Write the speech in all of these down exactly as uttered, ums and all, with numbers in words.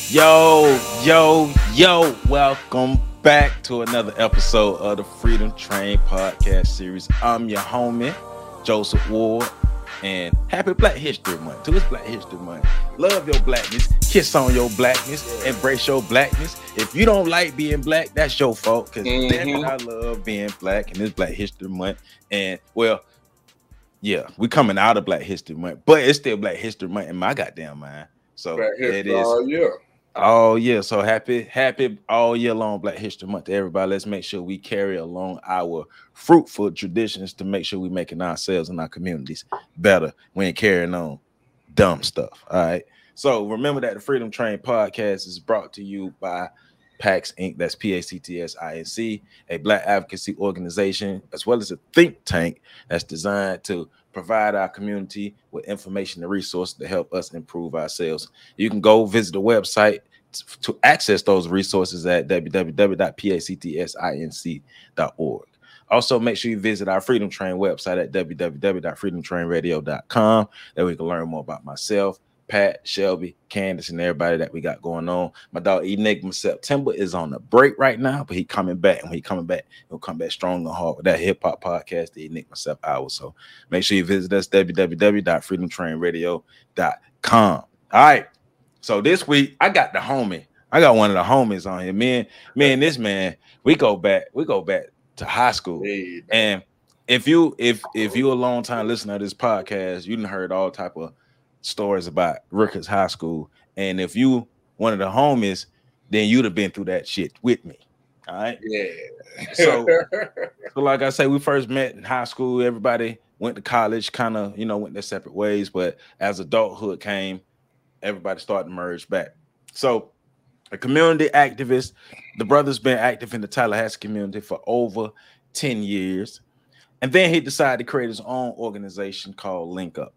Yo, yo, yo, welcome back to another episode of the Freedom Train podcast series. I'm your homie, Joseph Ward, and happy Black History Month. Too, it's Black History Month. Love your blackness, kiss on your blackness, embrace your blackness. If you don't like being black, that's your fault, because mm-hmm. damn it, I love being black, and it's Black History Month. And, well, yeah, we coming out of Black History Month, but it's still Black History Month in my goddamn mind. So Black it is. Oh, yeah. Oh yeah, so happy, happy all year long Black History Month to everybody. Let's make sure we carry along our fruitful traditions to make sure we're making ourselves and our communities better. We ain't carrying on dumb stuff. All right. So remember that the Freedom Train podcast is brought to you by PAX Incorporated. That's P A C T S I N C, a Black advocacy organization, as well as a think tank that's designed to provide our community with information and resources to help us improve ourselves. You can go visit the website to access those resources at w w w dot pactsinc dot org. Also, make sure you visit our Freedom Train website at w w w dot freedom train radio dot com. There we can learn more about myself, Pat, Shelby, Candace, and everybody that we got going on. My dog Enigma September is on a break right now, but he coming back, and when he coming back, he'll come back strong and hard with that hip hop podcast, the Enigma Sep Hour. So make sure you visit us, w w w dot freedom train radio dot com. All right. So this week I got the homie. I got one of the homies on here. Me and me and this man, we go back, we go back to high school. Hey, and if you if if you a long time listener to this podcast, you done heard all type of stories about Rutgers High School. And if you one of the homies, then you'd have been through that shit with me. All right. Yeah. So, so like I say, we first met in high school. Everybody went to college, kind of, you know, went their separate ways. But as adulthood came, everybody started to merge back. So a community activist, the brother's been active in the Tallahassee community for over ten years. And then he decided to create his own organization called Link Up.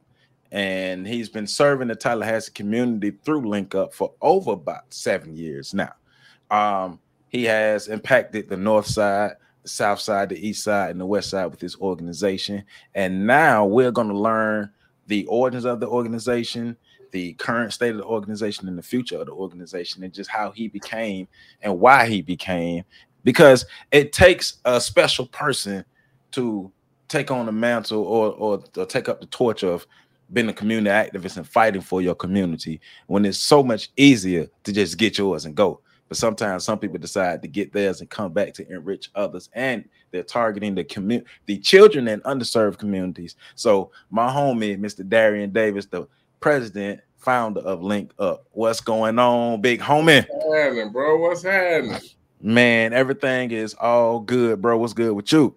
And he's been serving the Tallahassee community through Link Up for over about seven years now. Um, he has impacted the north side, the south side, the east side, and the west side with his organization. And now we're going to learn the origins of the organization, the current state of the organization, and the future of the organization, and just how he became and why he became. Because it takes a special person to take on the mantle or, or, or take up the torch of being a community activist and fighting for your community, when it's so much easier to just get yours and go. But sometimes some people decide to get theirs and come back to enrich others, and they're targeting the community, the children in underserved communities. So my homie, Mister Darian Davis, the president, founder of Link Up. What's going on, big homie? What's happening, bro? What's happening? Man, everything is all good, bro. What's good with you?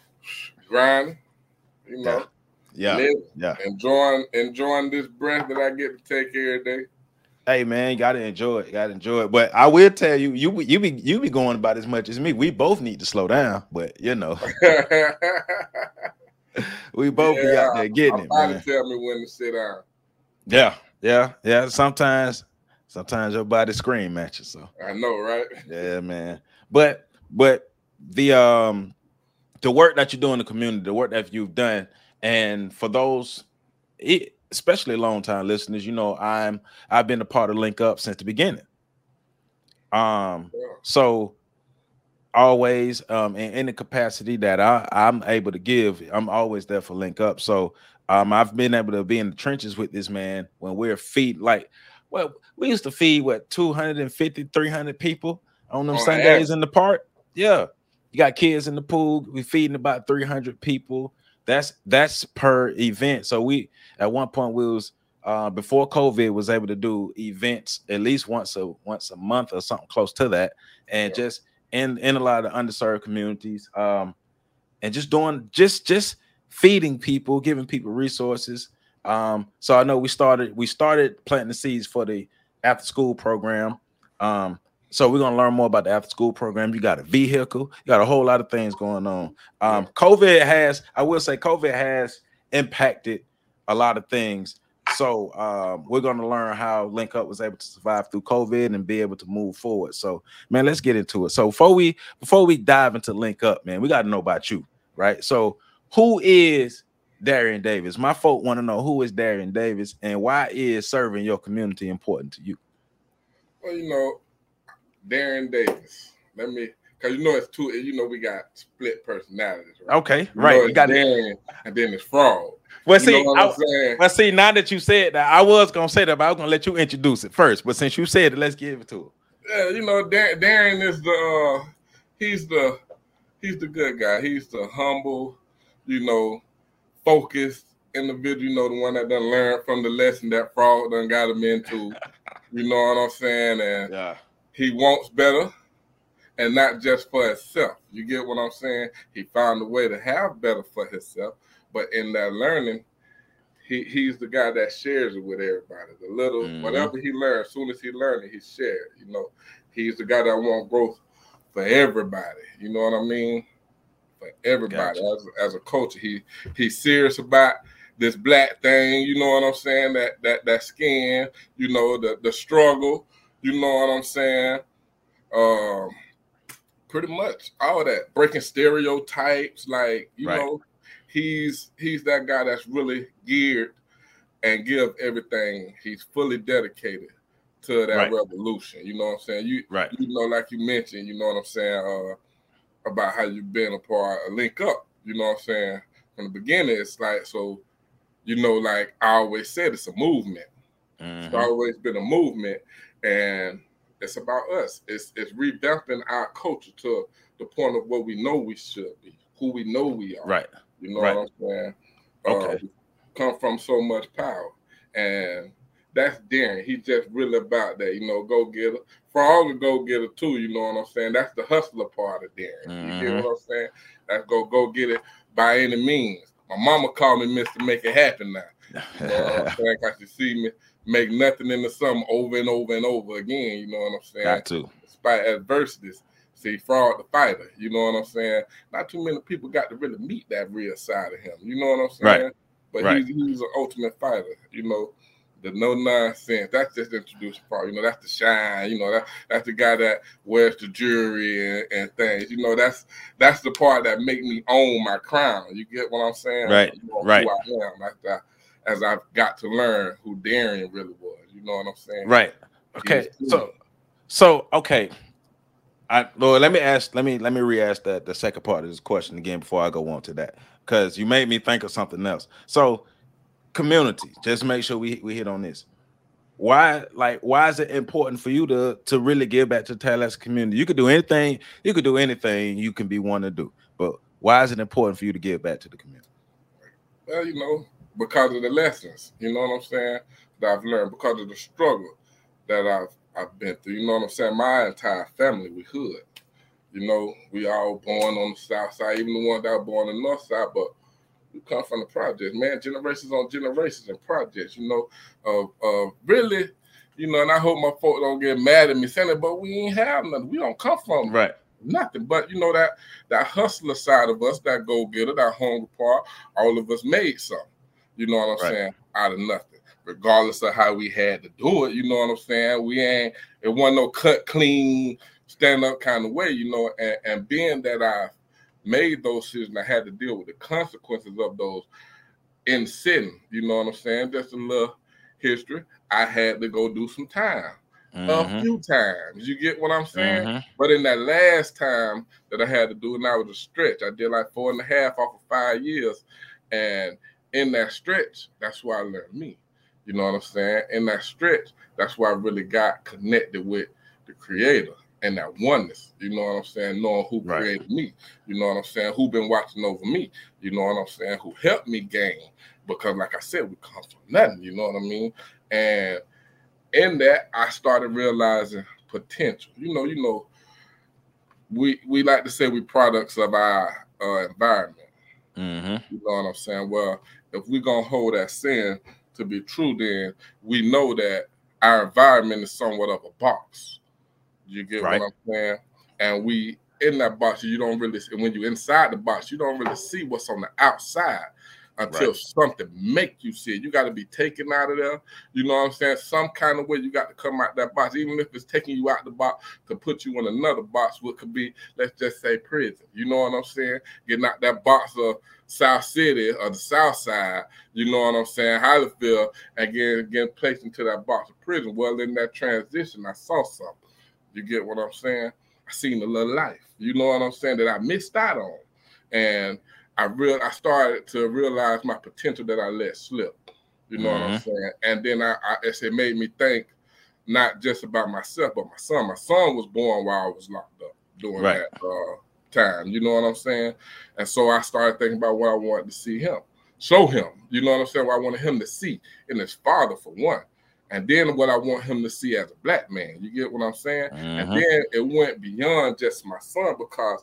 Grinding, you know. Yeah, live, yeah. Enjoying, enjoying this breath that I get to take every day. Hey man, you gotta enjoy it. You gotta enjoy it. But I will tell you, you you be you be going about as much as me. We both need to slow down, but you know, we both yeah, be out there getting I'm it. Man. Tell me when to sit down. Yeah, yeah, yeah. Sometimes, sometimes your body scream at you. So I know, right? Yeah, man. But but the um the work that you do in the community, the work that you've done. And for those, especially long time listeners, you know, I'm I've been a part of Link Up since the beginning. Um, yeah. So always um in any capacity that I, I'm able to give, I'm always there for Link Up. So um I've been able to be in the trenches with this man when we're feed like well, we used to feed what two hundred fifty, three hundred people on them oh, Sundays yeah. in the park. Yeah. You got kids in the pool, we feeding about three hundred people. That's that's per event. So we at one point we was uh, before COVID was able to do events at least once a once a month or something close to that, and yeah. just in in a lot of underserved communities, um, and just doing just just feeding people, giving people resources. Um, so I know we started we started planting the seeds for the after school program. Um, So we're going to learn more about the after school program. You got a vehicle. You got a whole lot of things going on. Um, COVID has, I will say COVID has impacted a lot of things. So um, we're going to learn how Link Up was able to survive through COVID and be able to move forward. So, man, let's get into it. So before we before we dive into Link Up, man, we got to know about you, right? So who is Darian Davis? My folk want to know who is Darian Davis and why is serving your community important to you? Well, you know, Darren Davis. Let me, because you know it's two, you know, we got split personalities, right? Okay, you right. Know We it's got Darren, and then it's Fraud. Well, you see, know what I, I'm saying? well, see, now that you said that, I was gonna say that, but I was gonna let you introduce it first. But since you said it, let's give it to him. Yeah, you know, Darren, Darren is the, uh, he's the, he's the good guy. He's the humble, you know, focused individual. You know, the one that done learned from the lesson that Fraud done got him into. You know what I'm saying? And yeah, he wants better. And not just for himself. You get what I'm saying? He found a way to have better for himself. But in that learning, he, he's the guy that shares it with everybody. The little, mm-hmm. whatever he learns, as soon as he learns it, he shares. You know, he's the guy that wants growth for everybody. You know what I mean? For everybody. Gotcha. As, as a coach, he he's serious about this black thing. You know what I'm saying? That that that skin. You know the the struggle. You know what I'm saying? Um. Pretty much all that, breaking stereotypes, like you right. know, he's he's that guy that's really geared and give everything. He's fully dedicated to that right. revolution. You know what I'm saying? You right. you know, like you mentioned, you know what I'm saying, uh, about how you've been a part of Link Up. You know what I'm saying? From the beginning, it's like so. You know, like I always said, it's a movement. Mm-hmm. It's always been a movement, and it's about us. It's it's revamping our culture to the point of what we know we should be, who we know we are. Right. You know right. what I'm saying? Okay. Uh, we come from so much power. And that's Darren. He's just really about that, you know, go getter. For all the go getter too, you know what I'm saying? That's the hustler part of Darren. Mm-hmm. You get what I'm saying? That's go go get it by any means. My mama called me Mister Make It Happen now. You know what I'm saying? Because she see me make nothing into something over and over and over again. You know what I'm saying? Got to. Despite adversities, see, Fraud the fighter. You know what I'm saying? Not too many people got to really meet that real side of him. You know what I'm saying? Right. But right. he's he's an ultimate fighter. You know, the no nonsense. That's just the introduced part. You know, that's the shine. You know, that that's the guy that wears the jewelry and, and things. You know, that's that's the part that make me own my crown. You get what I'm saying? Right. You know, right. Who I am. That's that. As I've got to learn who Darren really was. You know what I'm saying? Right. Okay. So, so okay. I Lord, let me ask. Let me let me re-ask that the second part of this question again before I go on to that, because you made me think of something else. So, community. Just make sure we we hit on this. Why, like, why is it important for you to to really give back to the Tallahassee community? You could do anything. You could do anything you can be one to do. But why is it important for you to give back to the community? Well, you know. Because of the lessons, you know what I'm saying, that I've learned, because of the struggle that I've I've been through. You know what I'm saying? My entire family, we hood. You know, we all born on the south side, even the ones that were born on the north side, but we come from the projects, man, generations on generations and projects, you know, of uh, uh, really, you know, and I hope my folk don't get mad at me saying it, but we ain't have nothing. We don't come from right. nothing. But, you know, that, that hustler side of us, that go-getter, that hungry part, all of us made something. You know what I'm right. saying? Out of nothing, regardless of how we had to do it. You know what I'm saying? We ain't, it wasn't no cut clean, stand up kind of way, you know, and, and being that I made those decisions, I had to deal with the consequences of those in sitting, you know what I'm saying? Just a little history. I had to go do some time mm-hmm. a few times. You get what I'm saying? Mm-hmm. But in that last time that I had to do, and that was a stretch, I did like four and a half off of five years. And in that stretch, that's why I learned me. You know what I'm saying? In that stretch, that's why I really got connected with the creator and that oneness. You know what I'm saying? Knowing who right. created me. You know what I'm saying? Who been watching over me. You know what I'm saying? Who helped me gain. Because like I said, we come from nothing. You know what I mean? And in that, I started realizing potential. You know, you know, we we like to say we products of our uh, environment. Mm-hmm. You know what I'm saying? Well, if we're going to hold that saying to be true, then we know that our environment is somewhat of a box. You get right. what I'm saying? And we, in that box, you don't really, when you're inside the box, you don't really see what's on the outside until right. something make you see it. You got to be taken out of there. You know what I'm saying? Some kind of way you got to come out that box, even if it's taking you out the box to put you in another box, what could be, let's just say prison. You know what I'm saying? Getting out that box of South City or the South Side, you know what I'm saying, Hollyfield, and getting, getting placed into that box of prison. Well, in that transition, I saw something. You get what I'm saying? I seen a little life. You know what I'm saying? That I missed out on. And I real I started to realize my potential that I let slip. You know mm-hmm. what I'm saying? And then I, I it made me think not just about myself, but my son. My son was born while I was locked up during right. that uh, time. You know what I'm saying? And so I started thinking about what I wanted to see him, show him. You know what I'm saying? What I wanted him to see in his father, for one. And then what I want him to see as a black man. You get what I'm saying? Mm-hmm. And then it went beyond just my son, because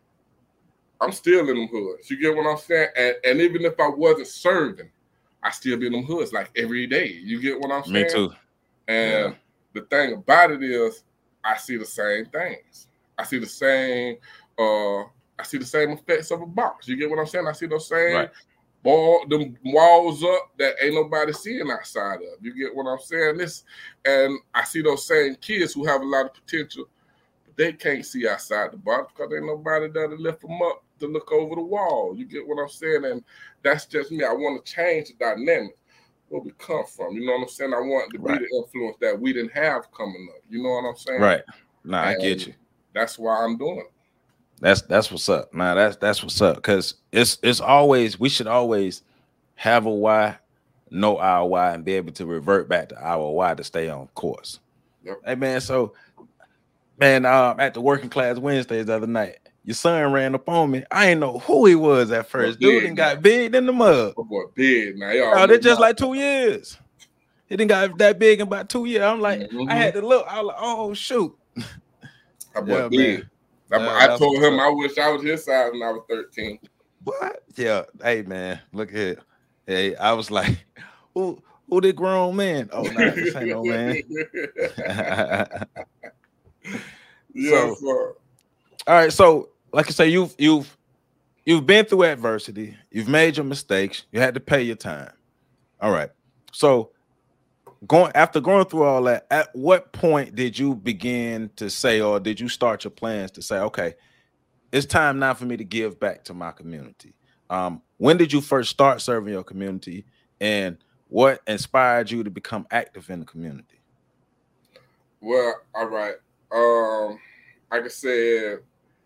I'm still in them hoods. You get what I'm saying? And, and even if I wasn't serving, I still be in them hoods like every day. You get what I'm saying? Me too. And yeah. the thing about it is, I see the same things. I see the same. Uh, I see the same effects of a box. You get what I'm saying? I see those same right. ball, them walls up that ain't nobody seeing outside of. You get what I'm saying? This, and I see those same kids who have a lot of potential, but they can't see outside the box because ain't nobody there to lift them up to look over the wall. You get what I'm saying? And that's just me. I want to change the dynamic where we come from. You know what I'm saying? I want to right. be the influence that we didn't have coming up. You know what I'm saying? Right. Nah, and I get you. That's why I'm doing it. That's that's what's up. Nah, that's that's what's up. Because it's it's always, we should always have a why, know our why, and be able to revert back to our why to stay on course. Yep. Hey man, so man, um, at the Working Class Wednesdays the other night, your son ran up on me. I ain't know who he was at first. Dude and got big in the mud. Oh boy, big now. Oh, they just like two years. He didn't got that big in about two years. I'm like, mm-hmm. I had to look. I was like, oh shoot. That boy yeah, big. That boy, yeah, I told him I wish I was his size when I was thirteen. What? Yeah. Hey man, look here. Hey, I was like, who who the grown man? Oh nah, this ain't no man. Yeah, so, sir. All right, so like I say, you've you've you've been through adversity, you've made your mistakes, you had to pay your time. All right. So going after going through all that, at what point did you begin to say, or did you start your plans to say, okay, it's time now for me to give back to my community? Um, when did you first start serving your community, and what inspired you to become active in the community? Well, all right. Um, like I said,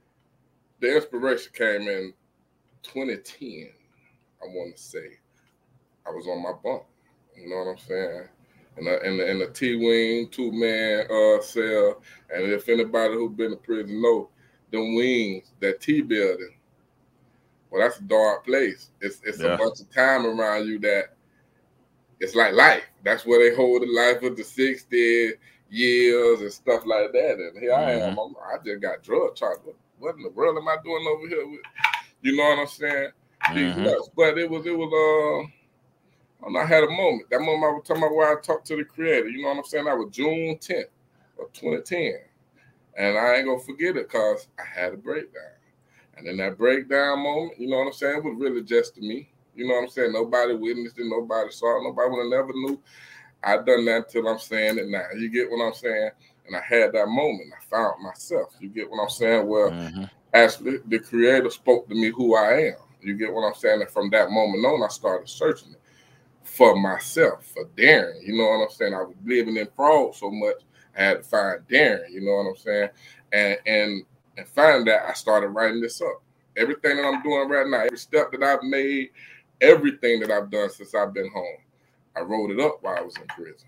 the inspiration came in twenty ten, I want to say. I was on my bunk, you know what I'm saying? In the, in the, in the T-Wing, two-man uh, cell. And if anybody who's been in prison know, them wings, that T-building, well, that's a dark place. It's it's yeah. a bunch of time around you that it's like life. That's where they hold the life of the sixty years and stuff like that. And here mm-hmm. I am. I'm, I just got drug charged. What, what in the world am I doing over here with? You know what I'm saying? Mm-hmm. But it was, it was, uh, I had a moment. That moment I was talking about where I talked to the creator. You know what I'm saying? That was June tenth of twenty ten. And I ain't going to forget it because I had a breakdown. And in that breakdown moment, you know what I'm saying? It was really just to me. You know what I'm saying? Nobody witnessed it. Nobody saw it. Nobody would have never knew. I done that until I'm saying it now. You get what I'm saying? And I had that moment. I found myself. You get what I'm saying? Well, mm-hmm. actually, the creator spoke to me who I am. You get what I'm saying? And from that moment on, I started searching it for myself, for Darren. You know what I'm saying? I was living in fraud so much, I had to find Darren. You know what I'm saying? And and and find that, I started writing this up. Everything that I'm doing right now, every step that I've made, everything that I've done since I've been home, I wrote it up while I was in prison.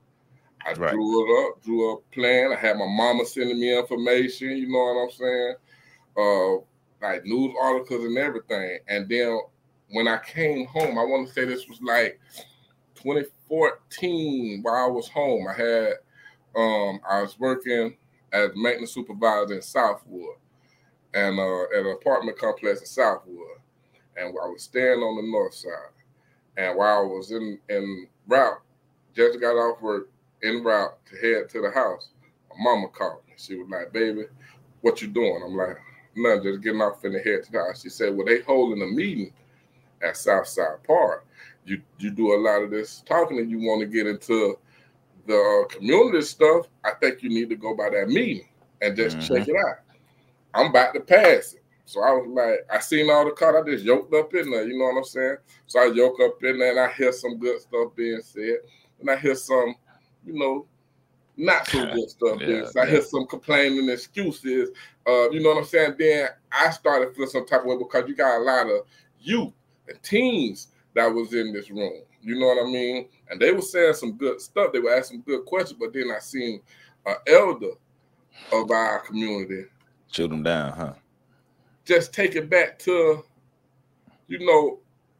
I right. drew it up, drew a plan. I had my mama sending me information, you know what I'm saying? Uh, like news articles and everything. And then when I came home, I want to say this was like twenty fourteen while I was home. I had, um, I was working as maintenance supervisor in Southwood and uh, at an apartment complex in Southwood. And I was staying on the north side. And while I was in, in route, just got off work, en route to head to the house, my mama called me. She was like, baby, what you doing? I'm like, nothing, just getting off in the head to the house. She said, well, they holding a meeting at Southside Park. You you do a lot of this talking, and you want to get into the uh, community stuff. I think you need to go by that meeting and just mm-hmm. check it out. I'm about to pass it. So I was like, I seen all the cars, I just yoked up in there, you know what I'm saying? So I yoke up in there and I hear some good stuff being said. And I hear some, you know, not so good stuff yeah, being said. I yeah. hear some complaining excuses. Uh, you know what I'm saying? Then I started feeling some type of way because you got a lot of youth and teens that was in this room. You know what I mean? And they were saying some good stuff. They were asking some good questions, but then I seen an elder of our community shoot them down, huh? Just take it back to, you know,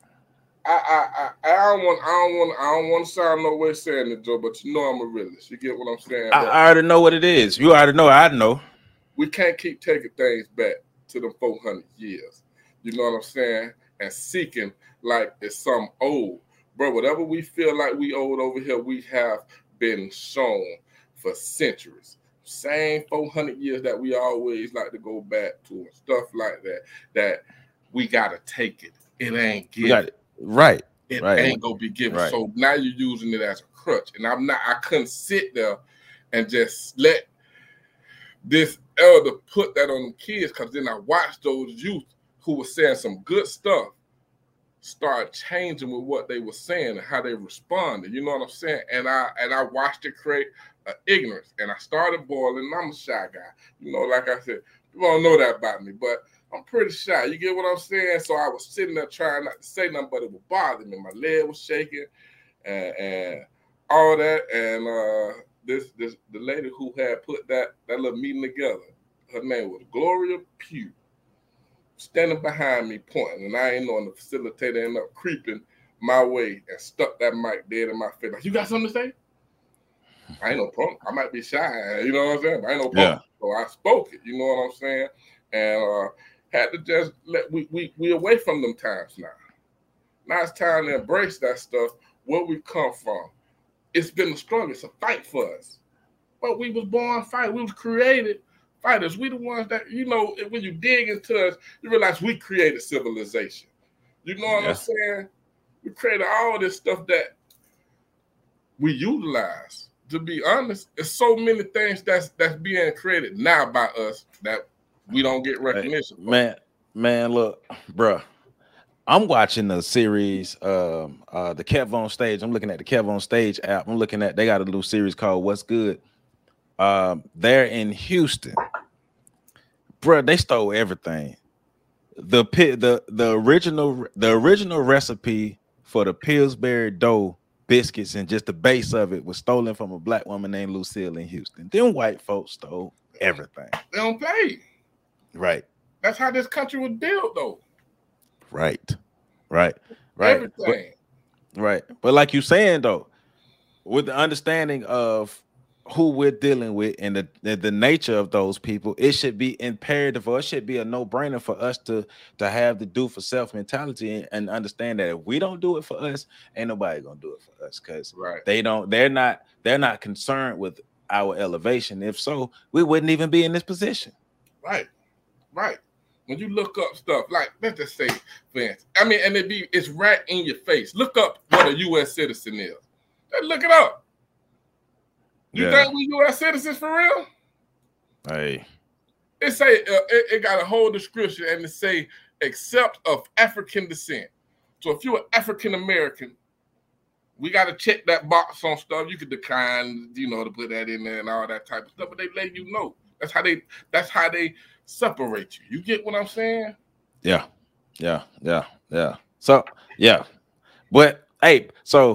I I I, I don't want I don't want I don't want to sound no way saying it, Joe, but you know I'm a realist. You get what I'm saying? I, I already know what it is. You already know. I know. We can't keep taking things back to the four hundred years. You know what I'm saying? And seeking like it's some old, bro. Whatever we feel like we old over here, we have been shown for centuries. Same four hundred years that we always like to go back to and stuff like that, that we got to take it. It ain't given. It. Right. It right. ain't going to be given. Right. So now you're using it as a crutch. And I'm not, I couldn't sit there and just let this elder put that on the kids, because then I watched those youth who were saying some good stuff start changing with what they were saying and how they responded. You know what I'm saying? And I and I watched it create uh, ignorance, and I started boiling. I'm a shy guy, you know. Like I said, people don't know that about me, but I'm pretty shy. You get what I'm saying? So I was sitting there trying not to say nothing, but it would bother me. My leg was shaking, and, and all that. And uh, this this the lady who had put that that little meeting together, her name was Gloria Pugh, standing behind me pointing, and I ain't knowing the facilitator ended up creeping my way and stuck that mic dead in my face. Like, you got something to say? I ain't no problem. I might be shy, you know what I'm saying? But I ain't no problem. Yeah. So I spoke it, you know what I'm saying? And uh, had to just let we we we away from them times now. Now it's time to embrace that stuff, where we come from. It's been a struggle. It's a fight for us. But we was born fight. We was created fighters. We the ones that, you know, when you dig into us, you realize we created civilization. You know what yeah. I'm saying? We created all this stuff that we utilize. To be honest, there's so many things that's that's being created now by us that we don't get recognition. Hey, man, man, look, bruh. I'm watching the series, um, uh, the Kev on Stage. I'm looking at the Kev on Stage app. I'm looking at, they got a little series called What's Good. Um, they're in Houston. Bruh, they stole everything. The the the original the original recipe for the Pillsbury dough biscuits and just the base of it was stolen from a black woman named Lucille in Houston. Them white folks stole everything. They don't play. Right. That's how this country was built, though. Right. Right. Right. Everything. But, right. But like you saying, though, with the understanding of who we're dealing with and the, the, the nature of those people, it should be imperative, or it should be a no-brainer for us to, to have the do for self mentality and, and understand that if we don't do it for us, ain't nobody gonna do it for us, because right. they don't, they're not, they're not concerned with our elevation. If so, we wouldn't even be in this position. Right. Right. When you look up stuff, like, let's just say, Vince, I mean, and it be, it's right in your face. Look up what a U S citizen is. Just look it up. You yeah. think we U S citizens for real? Hey. It say, uh, it, it got a whole description, and it say, except of African descent. So if you're an African American, we got to check that box on stuff. You could decline, you know, to put that in there and all that type of stuff, but they let you know. That's how they, that's how they separate you. You get what I'm saying? Yeah, yeah, yeah, yeah. So yeah, but hey, so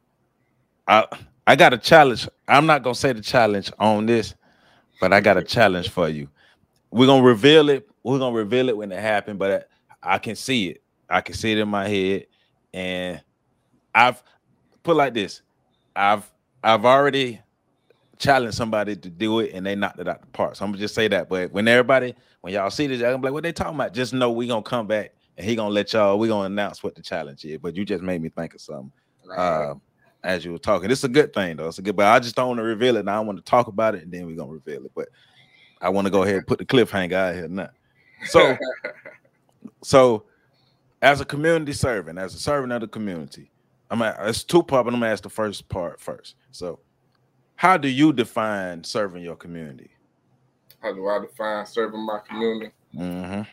I I got a challenge. I'm not gonna say the challenge on this, but I got a challenge for you. We're gonna reveal it. We're gonna reveal it when it happened, but I can see it. I can see it in my head, and I've put like this. I've I've already challenge somebody to do it, and they knocked it out the park. So I'm gonna just say that. But when everybody, when y'all see this, y'all gonna be like, what they talking about? Just know we gonna come back, and he gonna let y'all, we gonna announce what the challenge is. But you just made me think of something right. uh, as you were talking. It's a good thing though. It's a good, but I just don't want to reveal it. Now I want to talk about it, and then we're gonna reveal it. But I want to go ahead and put the cliffhanger out here now. So, so as a community servant, as a servant of the community, I'm at, it's two part, but I'm gonna ask the first part first. So, how do you define serving your community? How do I define serving my community? Mm-hmm.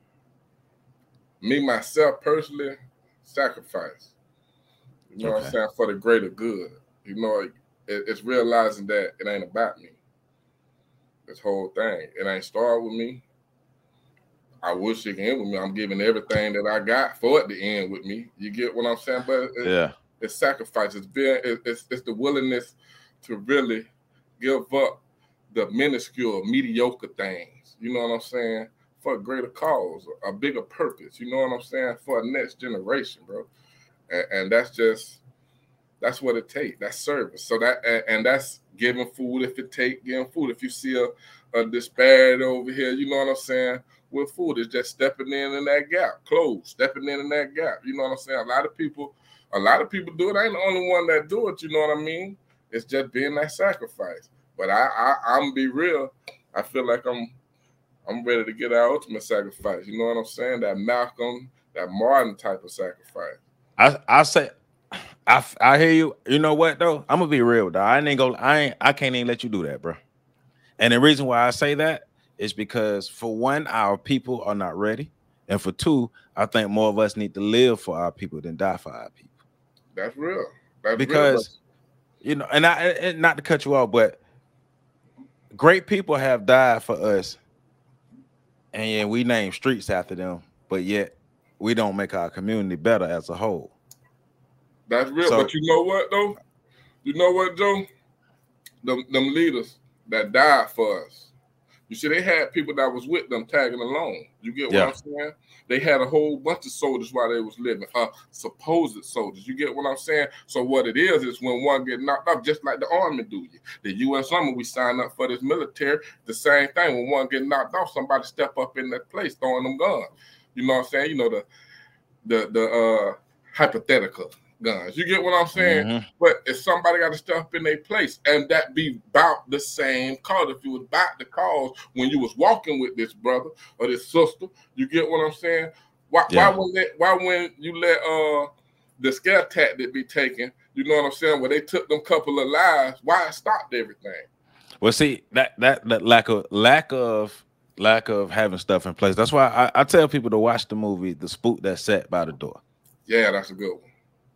Me, myself, personally, sacrifice. You know okay. what I'm saying? For the greater good. You know, it, it's realizing that it ain't about me. This whole thing. It ain't start with me. I wish it can end with me. I'm giving everything that I got for it to end with me. You get what I'm saying? But it, yeah, it's sacrifice. It's being it, it's it's the willingness to really give up the minuscule, mediocre things. You know what I'm saying? For a greater cause, a bigger purpose. You know what I'm saying? For a next generation, bro. And, and that's just that's what it takes. That's service. So that and, and that's giving food if it take giving food. If you see a, a disparity over here, you know what I'm saying? With food, it's just stepping in in that gap. Clothes, stepping in in that gap. You know what I'm saying? A lot of people, a lot of people do it. I ain't the only one that do it. You know what I mean? It's just being that sacrifice. But I, I, I'm gonna be real. I feel like I'm, I'm ready to get our ultimate sacrifice. You know what I'm saying? That Malcolm, that Martin type of sacrifice. I, I say, I, I hear you. You know what though? I'm gonna be real, though. I ain't go. I ain't. I can't even let you do that, bro. And the reason why I say that is because, for one, our people are not ready, and for two, I think more of us need to live for our people than die for our people. That's real. That's because real. You know, and I and not to cut you off, but great people have died for us, and yeah, we name streets after them, but yet we don't make our community better as a whole. That's real. So, but you know what though? You know what, Joe? Them, them leaders that died for us. You see, they had people that was with them tagging along. You get what yeah. I'm saying? They had a whole bunch of soldiers while they was living, uh, supposed soldiers. You get what I'm saying? So what it is is when one get knocked off, just like the Army do you. The U S Army, we sign up for this military. The same thing. When one get knocked off, somebody step up in that place throwing them guns. You know what I'm saying? You know the the the uh, hypothetical guns. You get what I'm saying? Mm-hmm. But if somebody got to step up in their place, and that be about the same cause. If you was about the cause when you was walking with this brother or this sister, you get what I'm saying? Why yeah. why when let, why when you let uh the scare tactic be taken, you know what I'm saying? When they took them couple of lives, why it stopped everything? Well, see, that that that lack of lack of lack of having stuff in place. That's why I, I tell people to watch the movie The Spook That Sat by the Door. Yeah, that's a good one.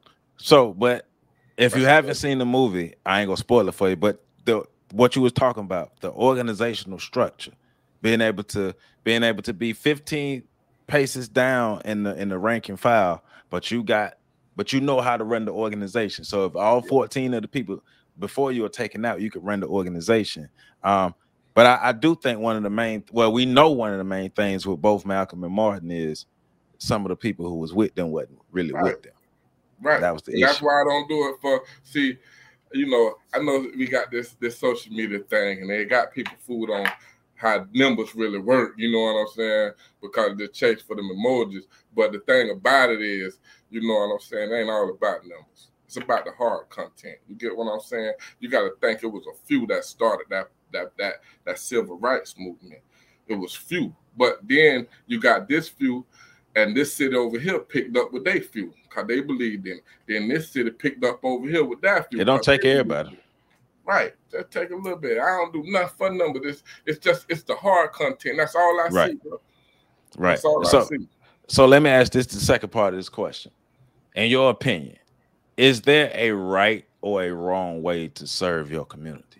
So, but if That's you haven't seen the movie, I ain't gonna spoil it for you. But the what you was talking about, the organizational structure, being able to being able to be fifteen paces down in the in the rank and file, but you got but you know how to run the organization. So if all fourteen of the people before you are taken out, you could run the organization. Um, but I, I do think one of the main well, we know one of the main things with both Malcolm and Martin is some of the people who was with them wasn't really right. with them. Right. That was the and issue. That's why I don't do it for see, you know, I know we got this this social media thing and they got people fooled on how numbers really work, you know what I'm saying? Because they chase for them emojis. But the thing about it is, you know what I'm saying, it ain't all about numbers. It's about the hard content. You get what I'm saying? You gotta think it was a few that started that that that that civil rights movement. It was few. But then you got this few. And this city over here picked up with their few because they believed in it. Then this city picked up over here with that few. It don't take everybody. Right. Just take a little bit. I don't do nothing for number. This it's just it's the hard content. That's all I right. see, bro. Right. That's all so, I see. So let me ask this the second part of this question. In your opinion, is there a right or a wrong way to serve your community?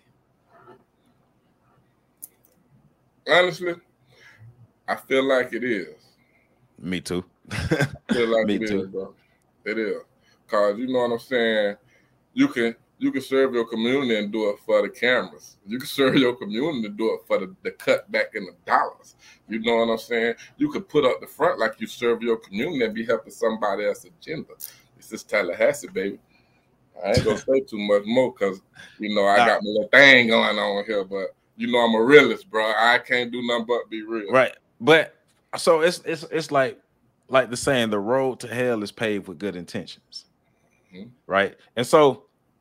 Honestly, I feel like it is. Me too. I feel like Me it too. is, bro. It is. Cause you know what I'm saying? You can you can serve your community and do it for the cameras. You can serve your community and do it for the, the cut back in the dollars. You know what I'm saying? You could put up the front like you serve your community and be helping somebody else's agenda. This is Tallahassee, baby. I ain't gonna say too much more because you know I got my little thing going on here, but you know I'm a realist, bro. I can't do nothing but be real. Right. But so it's it's it's like like the saying, the road to hell is paved with good intentions. Mm-hmm. Right. And so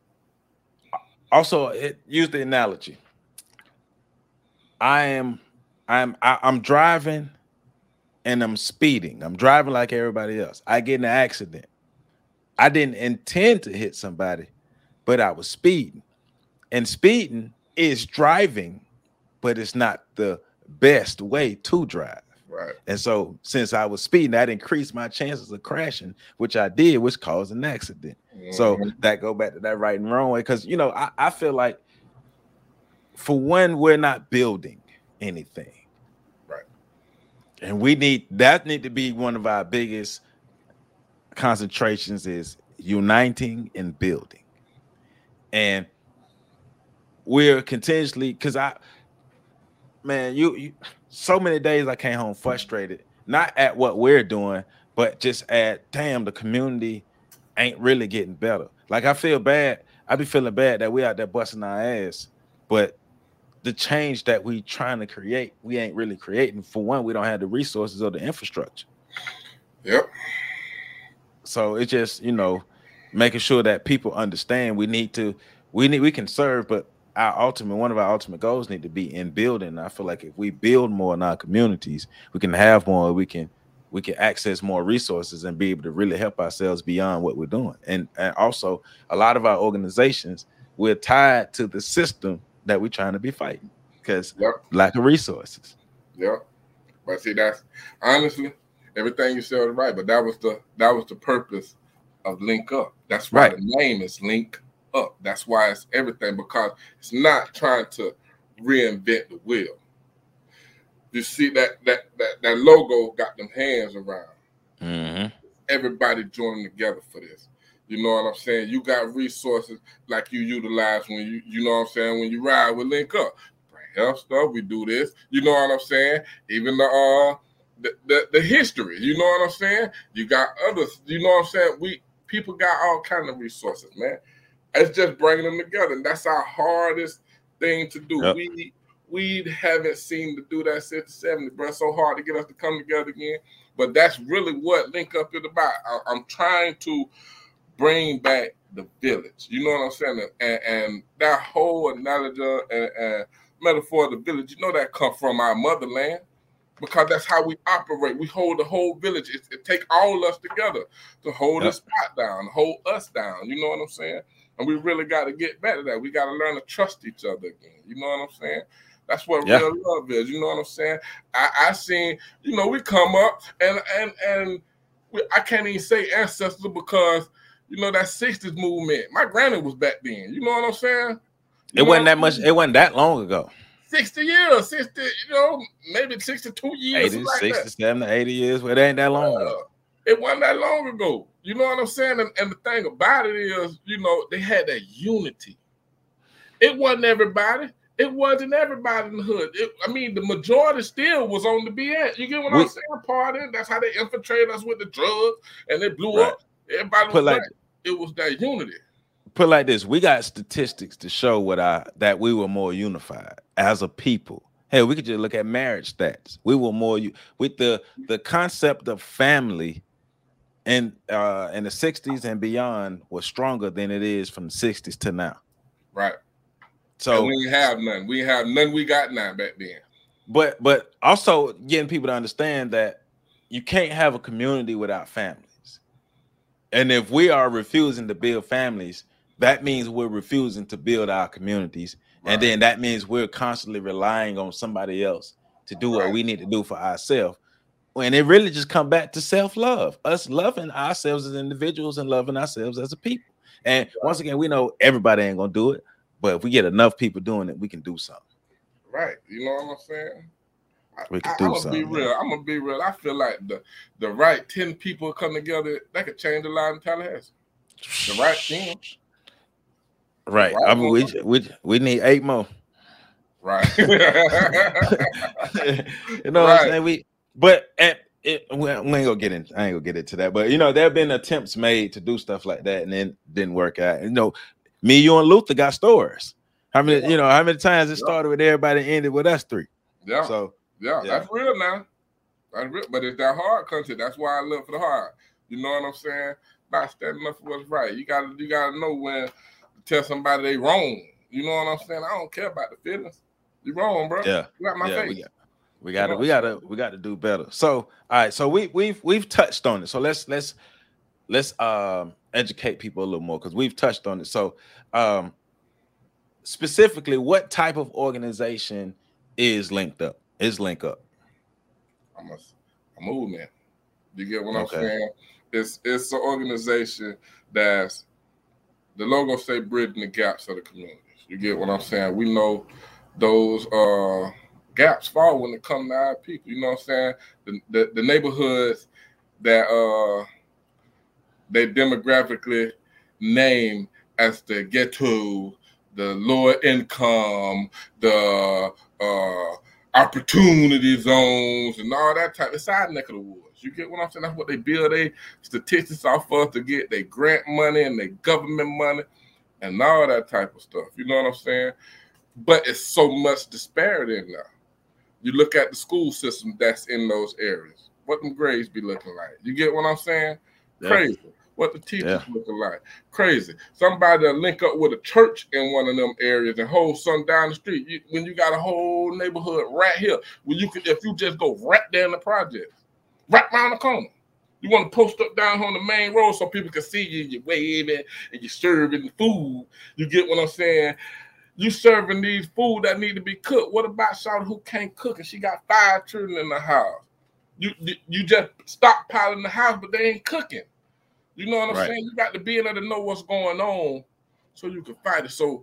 also it use the analogy. I am I'm I, I'm driving and I'm speeding. I'm driving like everybody else. I get in an accident. I didn't intend to hit somebody, but I was speeding. And speeding is driving, but it's not the best way to drive. Right. And so since I was speeding, that increased my chances of crashing, which I did, which caused an accident. Mm-hmm. So that go back to that right and wrong way. Because, you know, I, I feel like, for one, we're not building anything. Right. And we need, that need to be one of our biggest concentrations, is uniting and building. And we're continuously, because I, man, you, you so many days I came home frustrated, not at what we're doing, but just at, damn, the community ain't really getting better. Like, I feel bad. I be feeling bad that we out there busting our ass, but the change that we trying to create, we ain't really creating. For one, we don't have the resources or the infrastructure. Yep. So it's just, you know, making sure that people understand we need to, we need, we can serve, but our ultimate, one of our ultimate goals need to be in building. I feel like if we build more in our communities, we can have more, we can, we can access more resources and be able to really help ourselves beyond what we're doing. And, and also a lot of our organizations, we're tied to the system that we're trying to be fighting, because yep. lack of resources. Yeah. But see, that's honestly, everything you said was right, but that was the, that was the purpose of Link Up. That's why right. the name is Link Up. That's why it's everything, because it's not trying to reinvent the wheel. You see that that that, that logo got them hands around. Mm-hmm. Everybody joining together for this. You know what I'm saying? You got resources like you utilize when you, you know what I'm saying, when you ride with Link Up. Bring health stuff, we do this. You know what I'm saying? Even the uh the, the the history, you know what I'm saying? You got others, you know what I'm saying? We people got all kind of resources, man. It's just bringing them together, and that's our hardest thing to do. Yep. We we haven't seemed to do that since the seventies, bro. It's so hard to get us to come together again. But that's really what Link Up is about. I, I'm trying to bring back the village. You know what I'm saying? And, and that whole analogy and, and metaphor of the village, you know that come from our motherland, because that's how we operate. We hold the whole village. It, it take all of us together to hold yep. this spot down, hold us down. You know what I'm saying? And we really got to get better at that. We got to learn to trust each other again. You know what I'm saying? That's what yeah. real love is. You know what I'm saying? I, I seen, you know, we come up and and and we, I can't even say ancestors, because you know that sixties movement. My granny was back then. You know what I'm saying? You it wasn't that much. It wasn't that long ago. sixty years, sixty, you know, maybe sixty-two years. eighty, like sixty-seven to eighty years. Well, it ain't that long uh, ago. It wasn't that long ago. You know what I'm saying? And, and the thing about it is, you know, they had that unity. It wasn't everybody. It wasn't everybody in the hood. It, I mean, the majority still was on the B S. You get what we, I'm saying? Partying. That's how they infiltrated us with the drugs, and they blew right. up. Everybody was like, it was that unity. Put like this: we got statistics to show what I that we were more unified as a people. Hey, we could just look at marriage stats. We were more with the the concept of family, and uh, in the sixties and beyond was stronger than it is from the sixties to now. Right. So and we didn't have none. We have none. We got none back then. But but also getting people to understand that you can't have a community without families. And if we are refusing to build families, that means we're refusing to build our communities. Right. And then that means we're constantly relying on somebody else to do right. what we need to do for ourselves. When it really just come back to self-love, us loving ourselves as individuals and loving ourselves as a people. And right. once again, we know everybody ain't gonna do it. But if we get enough people doing it, we can do something. Right. You know what I'm saying? We can I, do I'm something. Gonna be real. I'm gonna be real. I feel like the the right ten people come together, that could change a lot in Tallahassee. The right ten. Right. right I mean, we, we we need eight more. Right. You know right. what I'm saying? We but at it, we ain't gonna get in. I ain't gonna get into that. But you know, there have been attempts made to do stuff like that, and then didn't work out. You know. Me, you, and Luther got stories. How many, yeah. you know, how many times it started yeah. with everybody and ended with us three? Yeah. So yeah, yeah, that's real now. That's real. But it's that hard country. That's why I live for the hard. You know what I'm saying? By standing up for what's right. You gotta you gotta know when to tell somebody they wrong. You know what I'm saying? I don't care about the feelings. You wrong, bro. Yeah. You got my yeah, face. We got, We gotta, we gotta, we gotta do better. So, all right. So we we've we've touched on it. So let's let's let's um educate people a little more because we've touched on it. So um specifically, what type of organization is linked up? Is Link Up? I'm a, a movement. You get what Okay. I'm saying? It's it's an organization that's the logo say bridging the gaps of the communities. You get what I'm saying? We know those uh gaps fall when it comes to our people. You know what I'm saying? The the, the neighborhoods that uh they demographically name as the ghetto, the lower income, the uh opportunity zones and all that type of side neck of the woods. You get what I'm saying? That's what they build their statistics off of to get their grant money and their government money and all that type of stuff. You know what I'm saying? But it's so much disparity in there. You look at the school system that's in those areas. What them grades be looking like? You get what I'm saying? Yeah. Crazy. What the teachers yeah. looking like? Crazy. Somebody that link up with a church in one of them areas and hold something down the street. You, when you got a whole neighborhood right here, where you could, if you just go right there in the project, right around the corner. You want to post up down on the main road so people can see you, you're waving and you're serving food. You get what I'm saying? You serving these food that need to be cooked. What about Shawty who can't cook and she got five children in the house? You you just stockpiling the house, but they ain't cooking. You know what I'm right. saying? You got to be in there to know what's going on so you can fight it. So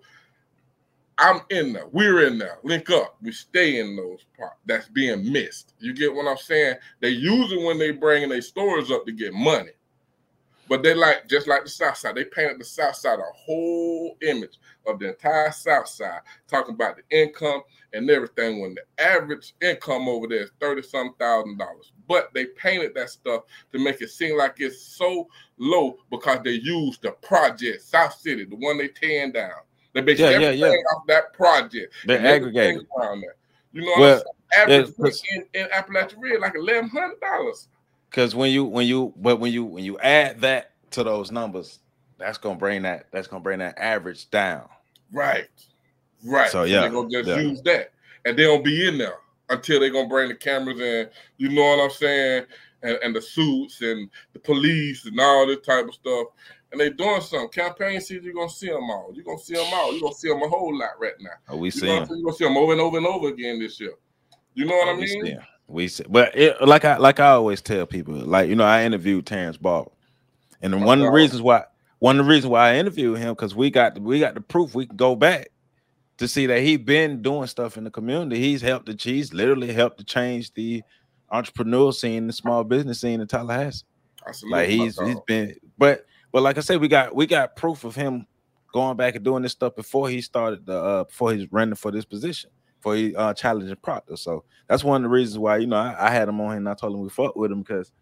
I'm in there. We're in there. Link up. We stay in those parts. That's being missed. You get what I'm saying? They use it when they bringing their stores up to get money. But they like, just like the South Side, they painted the South Side a whole image of the entire South Side, talking about the income and everything, when the average income over there is thirty-some thousand dollars. But they painted that stuff to make it seem like it's so low because they used the project, South City, the one they tearing down. They based yeah, everything yeah, yeah. off that project. They aggregated. Around that. You know what well, I'm saying? Average in, in Appalachian Red, like eleven hundred dollars. Because when you when you but when you when you add that to those numbers, that's gonna bring that that's gonna bring that average down. Right, right. So yeah, they're gonna just yeah. use that, and they don't be in there until they're gonna bring the cameras in. You know what I'm saying? And, and the suits and the police and all this type of stuff. And they doing some campaign season. You're gonna see them all. You're gonna see them all. You're gonna see them a whole lot right now. Oh, we you see know them. You're gonna see them over and over and over again this year. You know what oh, I mean? We see, we see. But it, like I like I always tell people, like you know, I interviewed Terrence Barber, and one of the reasons why one of the reasons why I interviewed him because we got we got the proof. We can go back to see that he's been doing stuff in the community. He's helped the he's literally helped to change the entrepreneurial scene, the small business scene in Tallahassee. Absolutely. Like he's he's been, but but like I said, we got we got proof of him going back and doing this stuff before he started the uh, before he's running for this position, before he uh, challenging Proctor. So that's one of the reasons why you know I, I had him on here and I told him we fuck with him because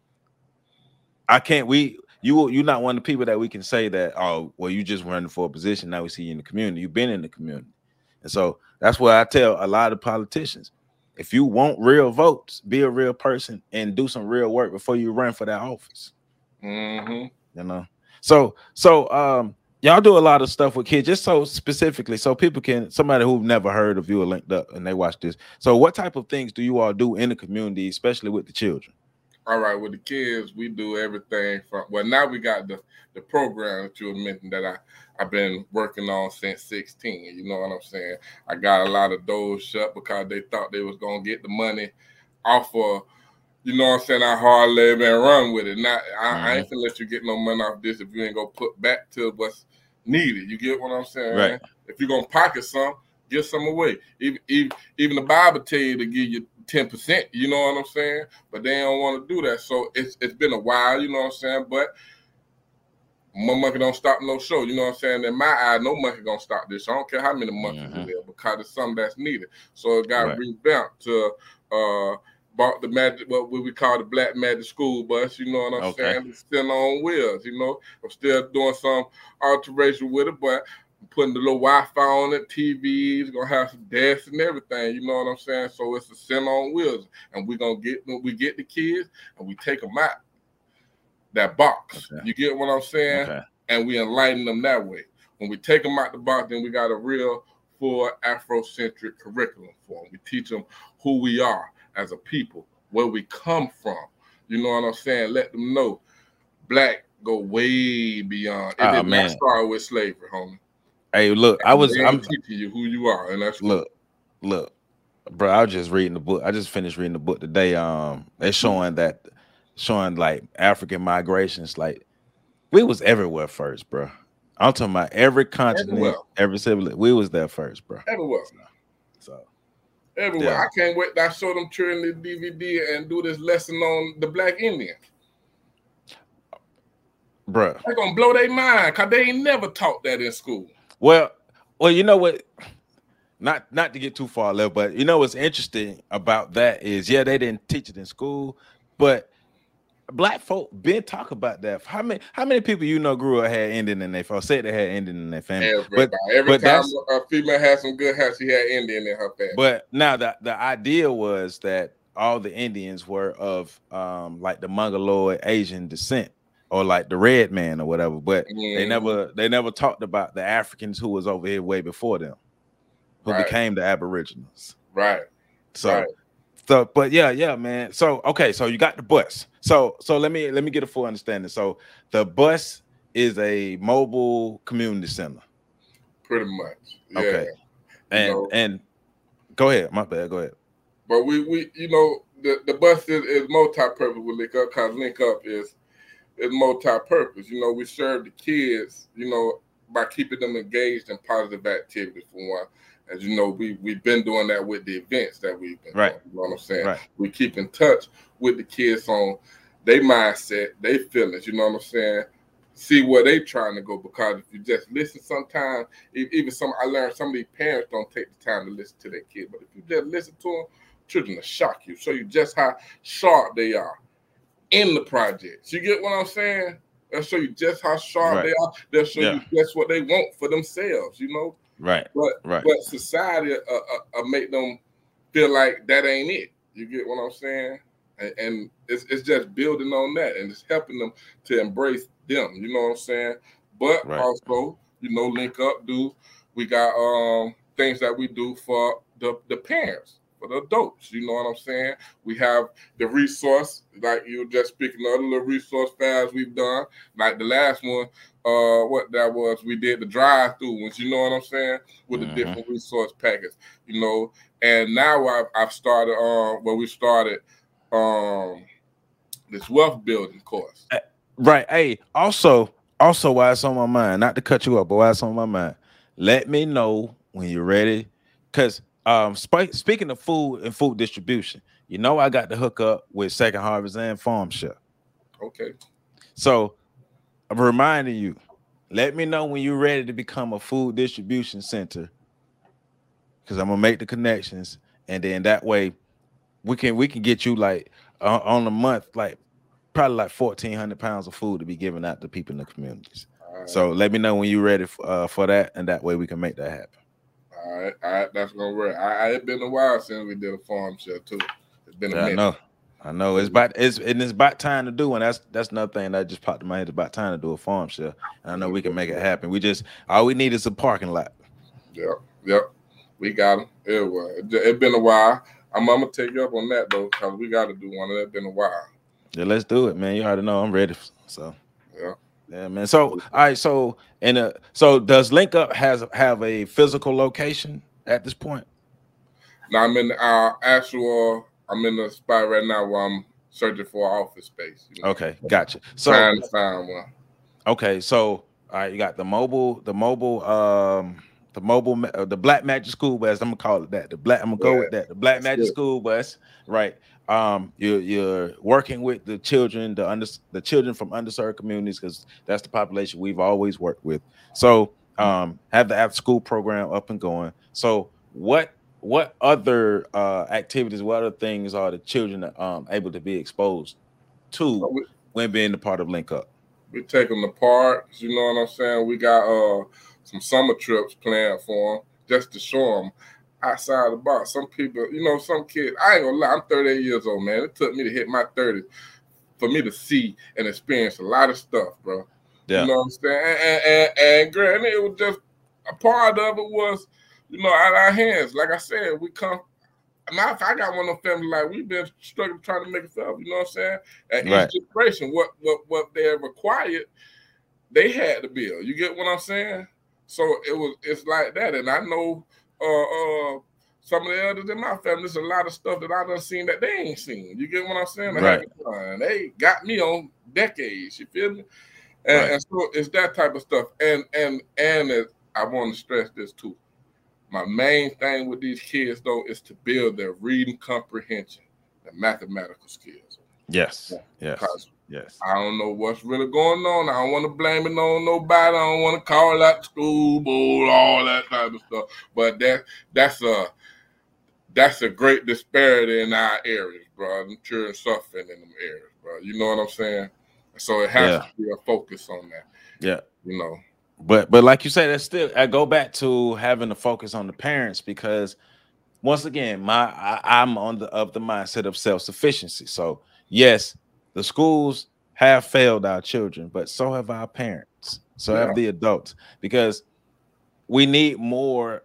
I can't we you you're not one of the people that we can say that oh well you just running for a position now we see you in the community. You've been in the community, and so that's what I tell a lot of politicians. If you want real votes, be a real person and do some real work before you run for that office. Mm-hmm. You know, so so um, y'all do a lot of stuff with kids, just so specifically, so people can somebody who've never heard of you or linked up and they watch this. So, what type of things do you all do in the community, especially with the children? All right, with the kids, we do everything from well. Now we got the the program that you mentioned that I I've been working on since sixteen. You know what I'm saying? I got a lot of doors shut because they thought they was gonna get the money off of, you know what I'm saying, our hard labor and run with it. Now I, mm-hmm. I ain't gonna let you get no money off this if you ain't gonna put back to what's needed. You get what I'm saying? Right. If you're gonna pocket some, give some away. Even even even the Bible tell you to give you ten percent, you know what I'm saying? But they don't want to do that. So it's it's been a while, you know what I'm saying? But my monkey don't stop no show, you know what I'm saying? In my eye, no monkey gonna stop this. I don't care how many monkeys mm-hmm. are there because it's something that's needed. So it got right. revamped to uh bought the magic, what we call the Black Magic School Bus, you know what I'm okay. saying? It's still on wheels, you know. I'm still doing some alteration with it, but I'm putting the little Wi-Fi on it, T Vs, gonna have some desks and everything, you know what I'm saying? So it's a center on wheels, and we're gonna get we get the kids and we take them out that box. Okay. You get what I'm saying? Okay. And we enlighten them that way. When we take them out the box, then we got a real full Afrocentric curriculum for them. We teach them who we are, as a people, where we come from. You know what I'm saying? Let them know black go way beyond. It Oh, did man. not start with slavery, homie. Hey, look, And I was they I'm ain't teaching you who you are, and that's look, cool. look, bro. I was just reading the book. I just finished reading the book today. Um, they're showing that showing like African migrations, like we was everywhere first, bro. I'm talking about every continent, Everywhere. every civilization. We was there first, bro. Everywhere. So everywhere. yeah. I can't wait. I show them children the D V D and do this lesson on the Black Indian. Bro, they're gonna blow their mind because they ain't never taught that in school. Well, well, you know what? Not not to get too far left, but you know what's interesting about that is, yeah, they didn't teach it in school, but black folk been talk about that. How many how many people you know grew up had Indian in their family, said they had Indian in their family? Everybody. But every but time that's, a female had some good hair, she had Indian in her family. But now the the idea was that all the Indians were of um like the Mongoloid Asian descent, or like the red man or whatever. But mm-hmm. they never they never talked about the Africans who was over here way before them, who right. became the Aboriginals. Right. So. Right. So, but yeah, yeah, man. So, okay, so you got the bus. So, so let me let me get a full understanding. So, the bus is a mobile community center. Pretty much. Yeah. Okay. And you know, and go ahead. My bad. Go ahead. But we we you know the, the bus is, is multi-purpose with Link Up, because Link Up is is multi-purpose. You know, we serve the kids, you know, by keeping them engaged in positive activities for one. As you know, we, we've been doing that with the events that we've been right. doing. You know what I'm saying? Right. We keep in touch with the kids on their mindset, their feelings, you know what I'm saying? See where they trying to go, because if you just listen sometimes, even some, I learned some of these parents don't take the time to listen to their kids, but if you just listen to them, children will shock you, show you just how sharp they are in the projects. You get what I'm saying? They'll show you just how sharp right. they are. They'll show yeah. you just what they want for themselves, you know? Right, but right. but society uh, uh, uh, make them feel like that ain't it. You get what I'm saying? And, and it's it's just building on that, and it's helping them to embrace them. You know what I'm saying? But right. also, you know, Link Up do we got um things that we do for the the parents, for the adults. You know what I'm saying? We have the resource, like you were just speaking of, the little resource fairs we've done, like the last one. Uh, what that was, we did the drive-through ones, you know what I'm saying, with the mm-hmm. different resource packets, you know. And now I've, I've started, um, well, we started um, this wealth building course. Right. Hey, also, also, why it's on my mind, not to cut you up, but why it's on my mind, let me know when you're ready, because um, sp- speaking of food and food distribution, you know, I got to hook up with Second Harvest and Farm Chef. Okay. So, I'm reminding you, let me know when you're ready to become a food distribution center, because I'm gonna make the connections, and then that way we can we can get you like uh, on a month, like probably like fourteen hundred pounds of food to be given out to people in the communities. Right. So let me know when you're ready for, uh, for that, and that way we can make that happen. All right, all right, that's gonna work. I, I it's been a while since we did a farm show too. It's been a yeah, minute. I know. I know it's about it's and it's about time to do, and that's that's another thing that just popped in my head. It's about time to do a farm show, and I know we can make it happen. We just all we need is a parking lot. Yep, yep, we got them. It was. It's been a while. I'm, I'm gonna take you up on that though, because we got to do one. It's been a while. Yeah, let's do it, man. You already know I'm ready. So yeah, yeah, man. So all right, so and uh, so does Link Up has have a physical location at this point? Now I'm in our actual. I'm in the spot right now where I'm searching for an office space. You know? Okay, gotcha. So trying to find one. Okay, so all right, you got the mobile, the mobile, um, the mobile, uh, the Black Magic School Bus. I'm gonna call it that. The black. I'm gonna go yeah, with that. The Black Magic good. School Bus, right? Um, you're you're working with the children, the under the children from underserved communities, because that's the population we've always worked with. So um, have the after school program up and going. So what? What other uh, activities, what other things are the children um, able to be exposed to we, when being a part of Link Up? We take them to parks, you know what I'm saying? We got uh, some summer trips planned for them just to show them outside the box. Some people, you know, some kids, I ain't gonna lie, I'm thirty-eight years old, man. It took me to hit my thirties for me to see and experience a lot of stuff, bro. Yeah. You know what I'm saying? And, and, and granted, it was just a part of it was, you know, out of our hands. Like I said, we come matter of fact, I got one of them families like we've been struggling trying to make it up. You know what I'm saying? And Right. each generation, what what what they have required, they had to build. You get what I'm saying? So it was it's like that, and I know uh, uh, some of the elders in my family. There's a lot of stuff that I done seen that they ain't seen. You get what I'm saying? Right. And they got me on decades. You feel me? And, Right. and so it's that type of stuff. And and and it, I want to stress this too. My main thing with these kids though is to build their reading comprehension and mathematical skills. Yes. Yes. Because yes. I don't know what's really going on. I don't want to blame it on nobody. I don't want to call out the school board, all that type of stuff. But that that's a that's a great disparity in our areas, bro. The children suffering in them areas, bro. You know what I'm saying? So it has Yeah. to be a focus on that. Yeah. You know. But but like you said, that's still I go back to having to focus on the parents because once again, my I, I'm on the of the mindset of self-sufficiency. So yes, the schools have failed our children, but so have our parents. So Yeah. have the adults because we need more.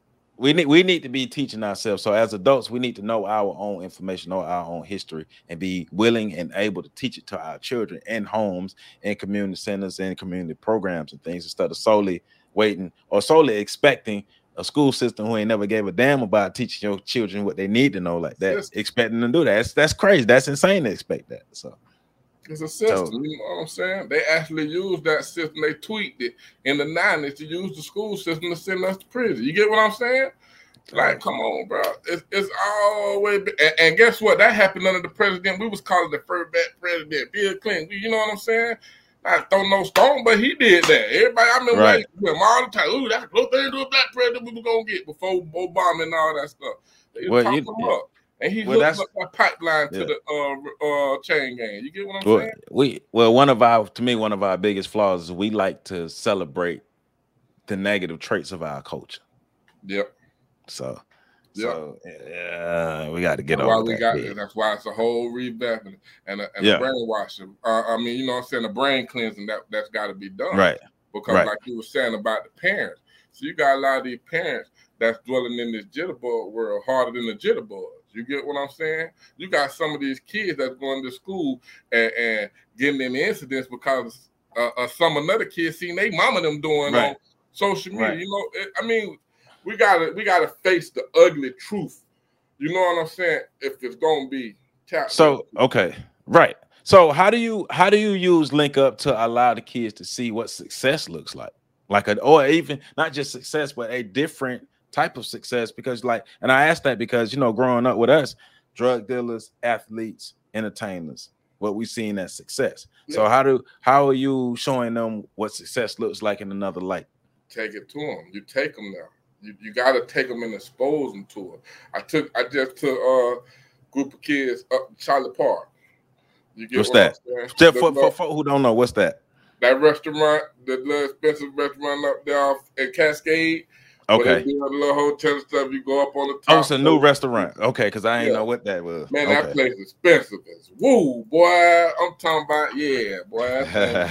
We need we need to be teaching ourselves. So as adults, we need to know our own information, know our own history, and be willing and able to teach it to our children in homes, in community centers, and community programs and things instead of solely waiting or solely expecting a school system who ain't never gave a damn about teaching your children what they need to know like that, System. expecting them to do that. That's, that's crazy. That's insane to expect that. So it's a system, so, you know what I'm saying? They actually used that system. They tweaked it in the nineties to use the school system to send us to prison. You get what I'm saying? Like, come on, bro. It's, it's always been, and, and guess what? That happened under the president. We was calling the first black president, Bill Clinton. You know what I'm saying? I throw no stone, but he did that. Everybody, I mean, right. waiting for him all the time. Ooh, that's a close thing to a black president we were gonna get before Obama and all that stuff. They well, talking you, him up. And he well, hooked up that pipeline to yeah. the uh, uh, chain gang. You get what I'm well, saying? We well, one of our to me, one of our biggest flaws is we like to celebrate the negative traits of our culture. Yep. So, yep. so yeah, we got to get that's over why we that. got Yeah. that's why it's a whole revamping and a, and Yeah. a brainwashing. Uh, I mean, you know what I'm saying? A brain cleansing that that's got to be done. Right. Because Right. like you were saying about the parents, so you got a lot of these parents that's dwelling in this jitterbug world harder than the jitterbug. You get what I'm saying? You got some of these kids that's going to school and, and getting in incidents because uh, uh, some another kids seen they mama them doing Right. on social media. Right. You know, it, I mean, we gotta we gotta face the ugly truth. You know what I'm saying? If it's gonna be tapped so okay, right. So how do you how do you use Link Up to allow the kids to see what success looks like? Like a or even not just success, but a different type of success because like and I asked that because you know growing up with us drug dealers, athletes, entertainers, what we seen as success. Yeah. So how do how are you showing them what success looks like in another light? Take it to them. You take them there. You, you got to take them and expose them to it. I took I just took a group of kids up to Charlie Park. You get what's what that? Just for, for, for who don't know, what's that? That restaurant, the little expensive restaurant up there off at Cascade. Okay. They build a little hotel and stuff. You go up on the top. Oh, it's a new restaurant. Okay, because I ain't yeah. know what that was. Man, okay. that place is expensive as woo, boy. I'm talking about, yeah, boy.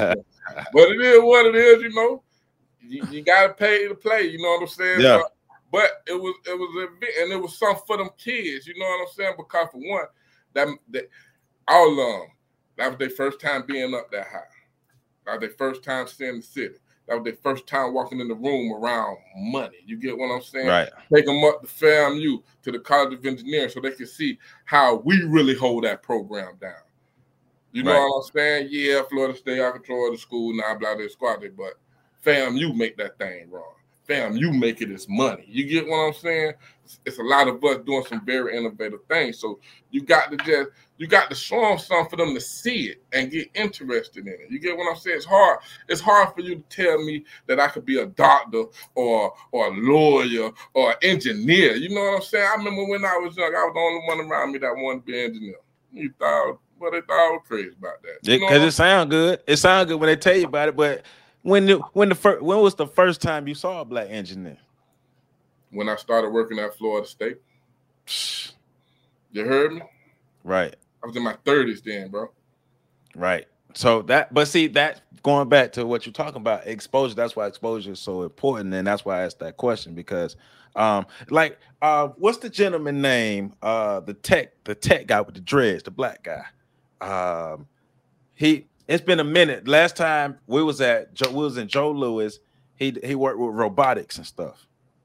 But it is what it is, you know. You, you gotta pay to play, you know what I'm saying? Yeah. But, but it was it was a bit, and it was something for them kids, you know what I'm saying? Because for one, that, that all of them, that was their first time being up that high. That was their first time seeing the city. That was their first time walking in the room around money. You get what I'm saying? Right. Take them up to FAMU, to the College of Engineering, so they can see how we really hold that program down. You know right. what I'm saying? Yeah, Florida State, I control the school, now blah, blah, squad, but FAMU make that thing wrong. FAMU make it as money. You get what I'm saying? It's a lot of us doing some very innovative things. So you got to just, you got to show them something for them to see it and get interested in it. You get what I'm saying? It's hard. It's hard for you to tell me that I could be a doctor or or a lawyer or an engineer. You know what I'm saying? I remember when I was young, I was the only one around me that wanted to be an engineer. You thought, well, they thought I was crazy about that. Because it, it sounds good. It sounds good when they tell you about it, but when the, when the first when was the first time you saw a black engineer? When I started working at Florida State. You heard me? Right. I was in my thirties then, bro. Right. So that, but see that going back to what you're talking about, exposure. That's why exposure is so important, and that's why I asked that question because, um, like, uh, what's the gentleman name? Uh, the tech, the tech guy with the dreads, the black guy. Um, he. It's been a minute. Last time we was at Joe, we was in Joe Louis. He he worked with robotics and stuff.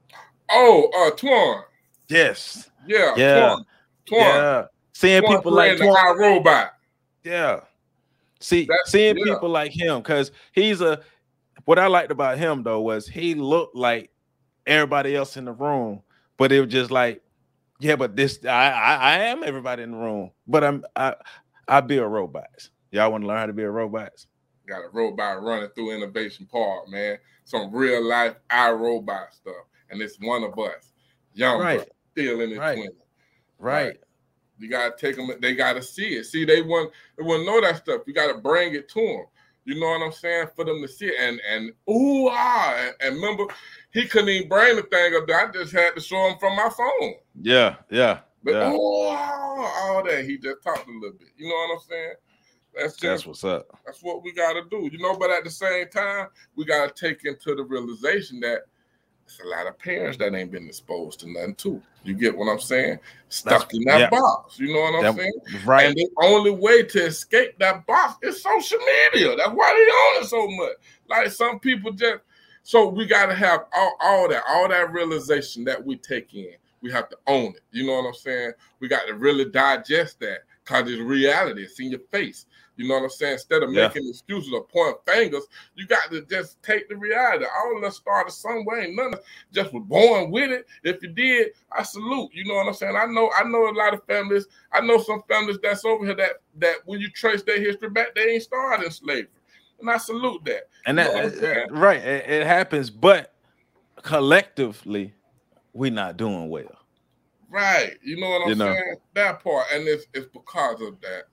Oh, uh, Twan. Yes. Yeah. Yeah. Twan. Twan. Yeah. Seeing Twan people like the iRobot. Yeah. See, That's, seeing yeah. people like him, because he's a. What I liked about him though was he looked like everybody else in the room, but it was just like, yeah, but this I I, I am everybody in the room, but I'm I I build robots. Y'all want to learn how to be a robot? Got a robot running through Innovation Park, man. Some real life iRobot stuff. And it's one of us. Young right. brother, still in his right. twenties. Right. Right. You gotta take them, they gotta see it. See, they want they want to know that stuff. You gotta bring it to them. You know what I'm saying? For them to see it. And and ooh ah. And, and remember, he couldn't even bring the thing up there. I just had to show him from my phone. Yeah, yeah. But yeah. oh, all that. He just talked a little bit. You know what I'm saying? That's just, that's what's up. That's what we got to do, you know. But at the same time, we got to take into the realization that there's a lot of parents that ain't been exposed to nothing too. You get what I'm saying? Stuck that's, in that yeah. box. You know what I'm that, saying? Right. And the only way to escape that box is social media. That's why they own it so much. Like some people just. So we got to have all, all that, all that realization that we take in. We have to own it. You know what I'm saying? We got to really digest that because it's reality. It's in your face. You know what I'm saying? Instead of yeah. making excuses or pointing fingers, you got to just take the reality. All of us started somewhere. Ain't none of us just was born with it. If you did, I salute. You know what I'm saying? I know I know a lot of families. I know some families that's over here that, that when you trace their history back, they ain't started in slavery. And I salute that. And that, you know uh, right, it, it happens, but collectively, we're not doing well. Right. You know what I'm you know? saying? That part. And it's, it's because of that.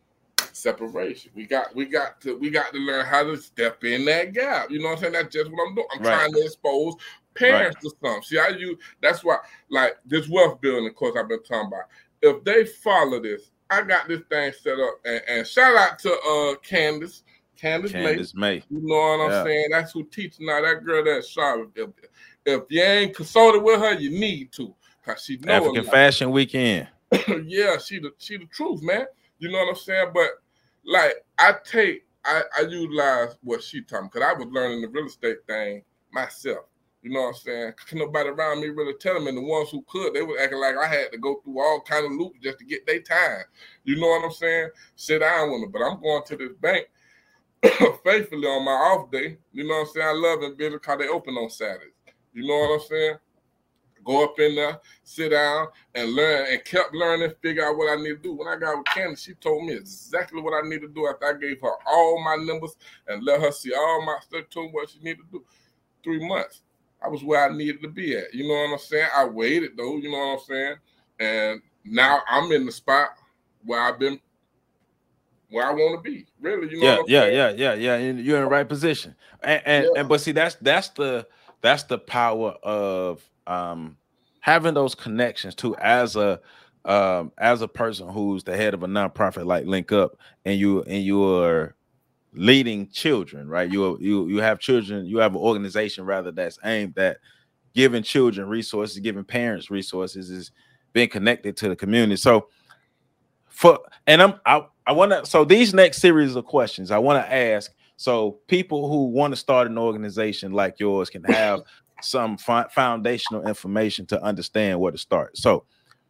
Separation. We got we got to we got to learn how to step in that gap. You know what I'm saying? That's just what I'm doing. I'm right. trying to expose parents right. to something. See, I use that's why like this wealth building, of course, I've been talking about. If they follow this, I got this thing set up and, and shout out to uh Candace. Candace, Candace May. May. You know what I'm yeah. saying? That's who teaching now. That girl that's sharp. If, if you ain't consulted with her, you need to. Cause she know African Fashion Weekend. yeah, she the she the truth, man. You know what I'm saying? But like I take, I, I utilize what she taught me because I was learning the real estate thing myself. You know what I'm saying? Cause nobody around me really tell them, and the ones who could, they were acting like I had to go through all kind of loops just to get their time. You know what I'm saying? Sit down with me, but I'm going to this bank faithfully on my off day. You know what I'm saying? I love it business because they open on Saturdays. You know what I'm saying? Go up in there, sit down, and learn, and kept learning, figure out what I need to do. When I got with Candace, she told me exactly what I need to do after I gave her all my numbers and let her see all my stuff, told me what she needed to do. Three months, I was where I needed to be at. You know what I'm saying? I waited, though, you know what I'm saying? And now I'm in the spot where I've been, where I want to be, really. You know yeah, what I'm yeah, saying? yeah, yeah, yeah, yeah. You're in the right position. And, and, yeah. and but see, that's that's the that's the power of um having those connections too, as a um as a person who's the head of a nonprofit like Link Up, and you and you are leading children, right? You you you have children, you have an organization rather that's aimed at giving children resources, giving parents resources, is being connected to the community. So for and I'm I, I want to so these next series of questions I want to ask, so people who want to start an organization like yours can have some fi- foundational information to understand where to start. So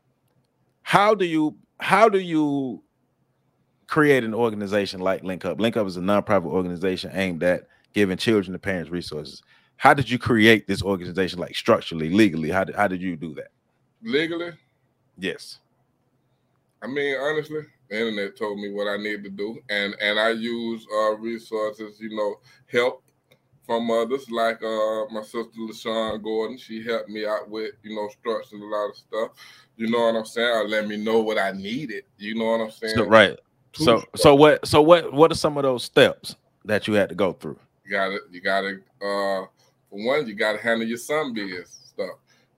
how do you how do you create an organization like Link Up? Link Up is a nonprofit organization aimed at giving children and parents resources. How did you create this organization, like structurally, legally? How did, how did you do that? Legally? Yes. I mean, honestly, the internet told me what I needed to do, and and I use uh, resources, you know, help from others, like uh, my sister LaShawn Gordon. She helped me out with, you know, structuring a lot of stuff. You know what I'm saying? Or let me know what I needed. You know what I'm saying? So, right. So, structure. so what? So what? What are some of those steps that you had to go through? You got to, you got to. Uh, for one, you got to handle your son biz stuff.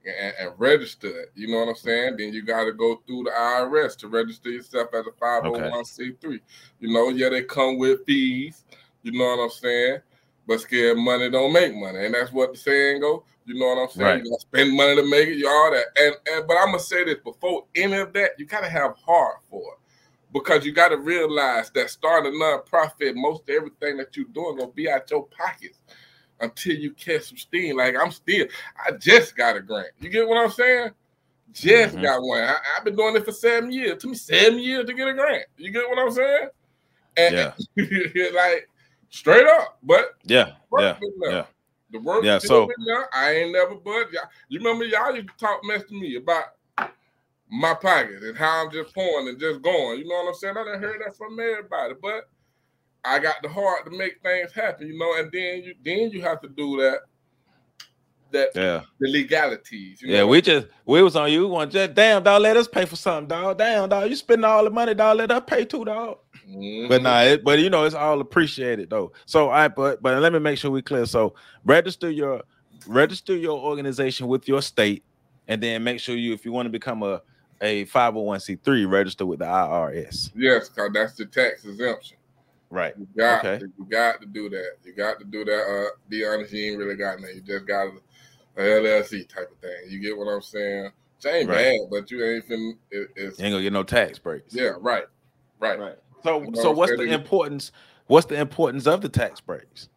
and, and register it. You know what I'm saying? Then you got to go through the I R S to register yourself as a five oh one c three. Okay. You know, yeah, they come with fees. You know what I'm saying? But scared money don't make money, and that's what the saying go. You know what I'm saying? Right. You gotta spend money to make it. You all that, and and but I'm gonna say this before any of that, you gotta have heart for it, because you gotta realize that starting a nonprofit, most of everything that you're doing gonna be out your pockets until you catch some steam. Like I'm still, I just got a grant. You get what I'm saying? Just mm-hmm. got one. I, I've been doing it for seven years. It took me seven years to get a grant. You get what I'm saying? And yeah. like. Straight up, but yeah, yeah, yeah. The work yeah, so now, I ain't never budged. You remember y'all used to talk mess to me about my pocket and how I'm just pouring and just going. You know what I'm saying? I done heard that from everybody, but I got the heart to make things happen. You know, and then you then you have to do that. That yeah, the legalities. You know yeah, we just we was on you. We want just damn dog, let us pay for something, dog. Damn dog, you spending all the money, dog. Let us pay too, dog. Mm-hmm. But nah, it, but you know it's all appreciated though. So I but but let me make sure we clear. So register your register your organization with your state, and then make sure you if you want to become a a five oh one c three, register with the I R S. Yes, because that's the tax exemption. Right. You got okay. to, you got to do that. You got to do that. Uh, be honest, you ain't really got nothing. You just got a L L C type of thing. You get what I'm saying? It ain't right. bad, but you ain't finna. It, it's, you ain't gonna get no tax breaks. Yeah. Right. Right. Right. So, you know so what's the importance? What's the importance of the tax breaks?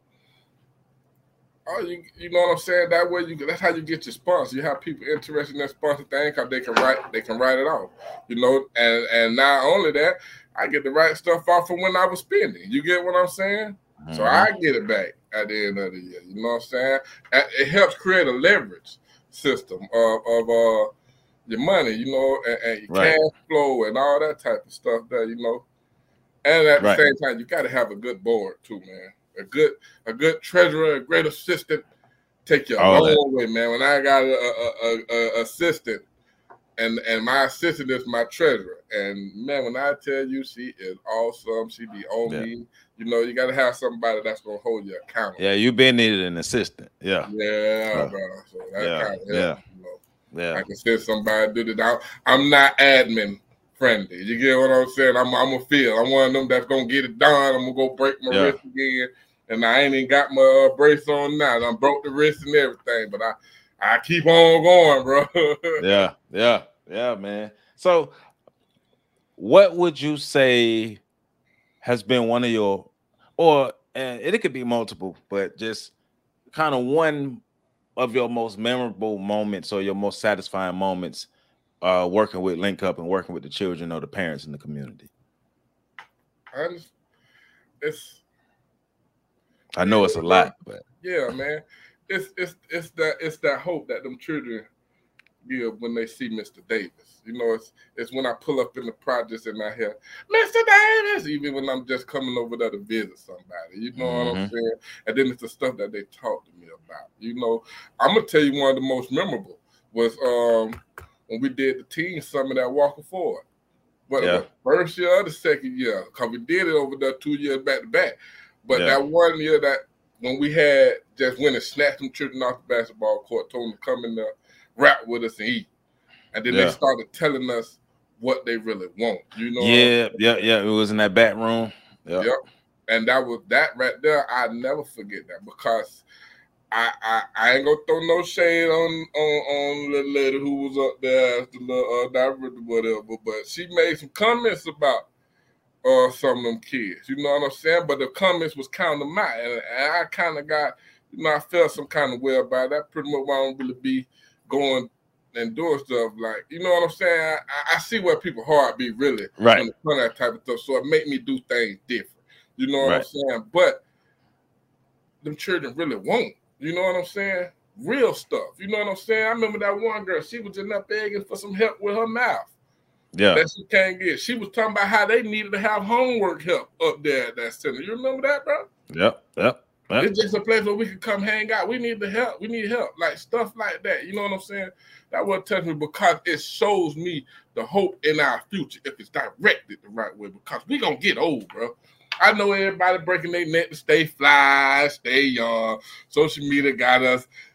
Oh, you, you know what I'm saying? That way, you that's how you get your sponsor. You have people interested in that sponsor thing because they can write, they can write it off. You know, and and not only that, I get the right stuff off from when I was spending. You get what I'm saying? Mm-hmm. So I get it back at the end of the year. You know what I'm saying? And it helps create a leverage system of of uh your money. You know, and, and your right. cash flow and all that type of stuff. That you know. And at the right. same time, you got to have a good board too, man. A good, a good treasurer, a great assistant. Take you a long that. way, man. When I got a, a, a, a assistant, and and my assistant is my treasurer, and man, when I tell you she is awesome, she be on yeah. me. You know, you got to have somebody that's gonna hold you accountable. Yeah, you been needed an assistant. Yeah. Yeah, yeah. bro. So that yeah. kind of helps, yeah. You know. Yeah. I can send somebody to do that. I'm not admin friendly. You get what I'm saying? I'm I'm a feel. I'm one of them that's gonna get it done. I'm gonna go break my yeah. wrist again, and I ain't even got my uh, brace on now. I broke the wrist and everything, but I I keep on going, bro. yeah, yeah, yeah, man. So, what would you say has been one of your, or and it could be multiple, but just kind of one of your most memorable moments or your most satisfying moments? Uh, working with Link Up and working with the children or the parents in the community. I just, it's. I know it's a lot, but yeah, man, it's it's it's that it's that hope that them children give when they see Mister Davis. You know, it's it's when I pull up in the projects and I hear Mister Davis, even when I'm just coming over there to visit somebody. You know mm-hmm. what I'm saying? And then it's the stuff that they talk to me about. You know, I'm gonna tell you one of the most memorable was um. when we did the teen summit at Walker Ford. But yeah. the first year or the second year, because we did it over there two years back to back. But yeah. that one year that when we had just went and snatched them children off the basketball court, told them to come in there, rap with us and eat. And then yeah. they started telling us what they really want. You know? Yeah, yeah, yeah. It was in that back room. Yep. yep. And that was that right there. I'll never forget that because I, I I ain't gonna throw no shade on on on the lady who was up there as the little uh, director, whatever. But she made some comments about uh some of them kids. You know what I'm saying? But the comments was kind of mine, and, and I kind of got you know I felt some kind of way about that. Pretty much why I don't really be going and doing stuff like you know what I'm saying. I, I see where people heart be really right when they that type of stuff, so it make me do things different. You know what right. I'm saying? But them children really won't. You know what I'm saying? Real stuff. You know what I'm saying? I remember that one girl, she was in there begging for some help with her mouth. Yeah. That she can't get. She was talking about how they needed to have homework help up there at that center. You remember that, bro? Yep, yep. yep. It's just a place where we could come hang out. We need the help. We need help. Like stuff like that. You know what I'm saying? That would touch me because it shows me the hope in our future if it's directed the right way because we gonna get old, bro. I know everybody breaking their neck to stay fly, stay young. Social media got us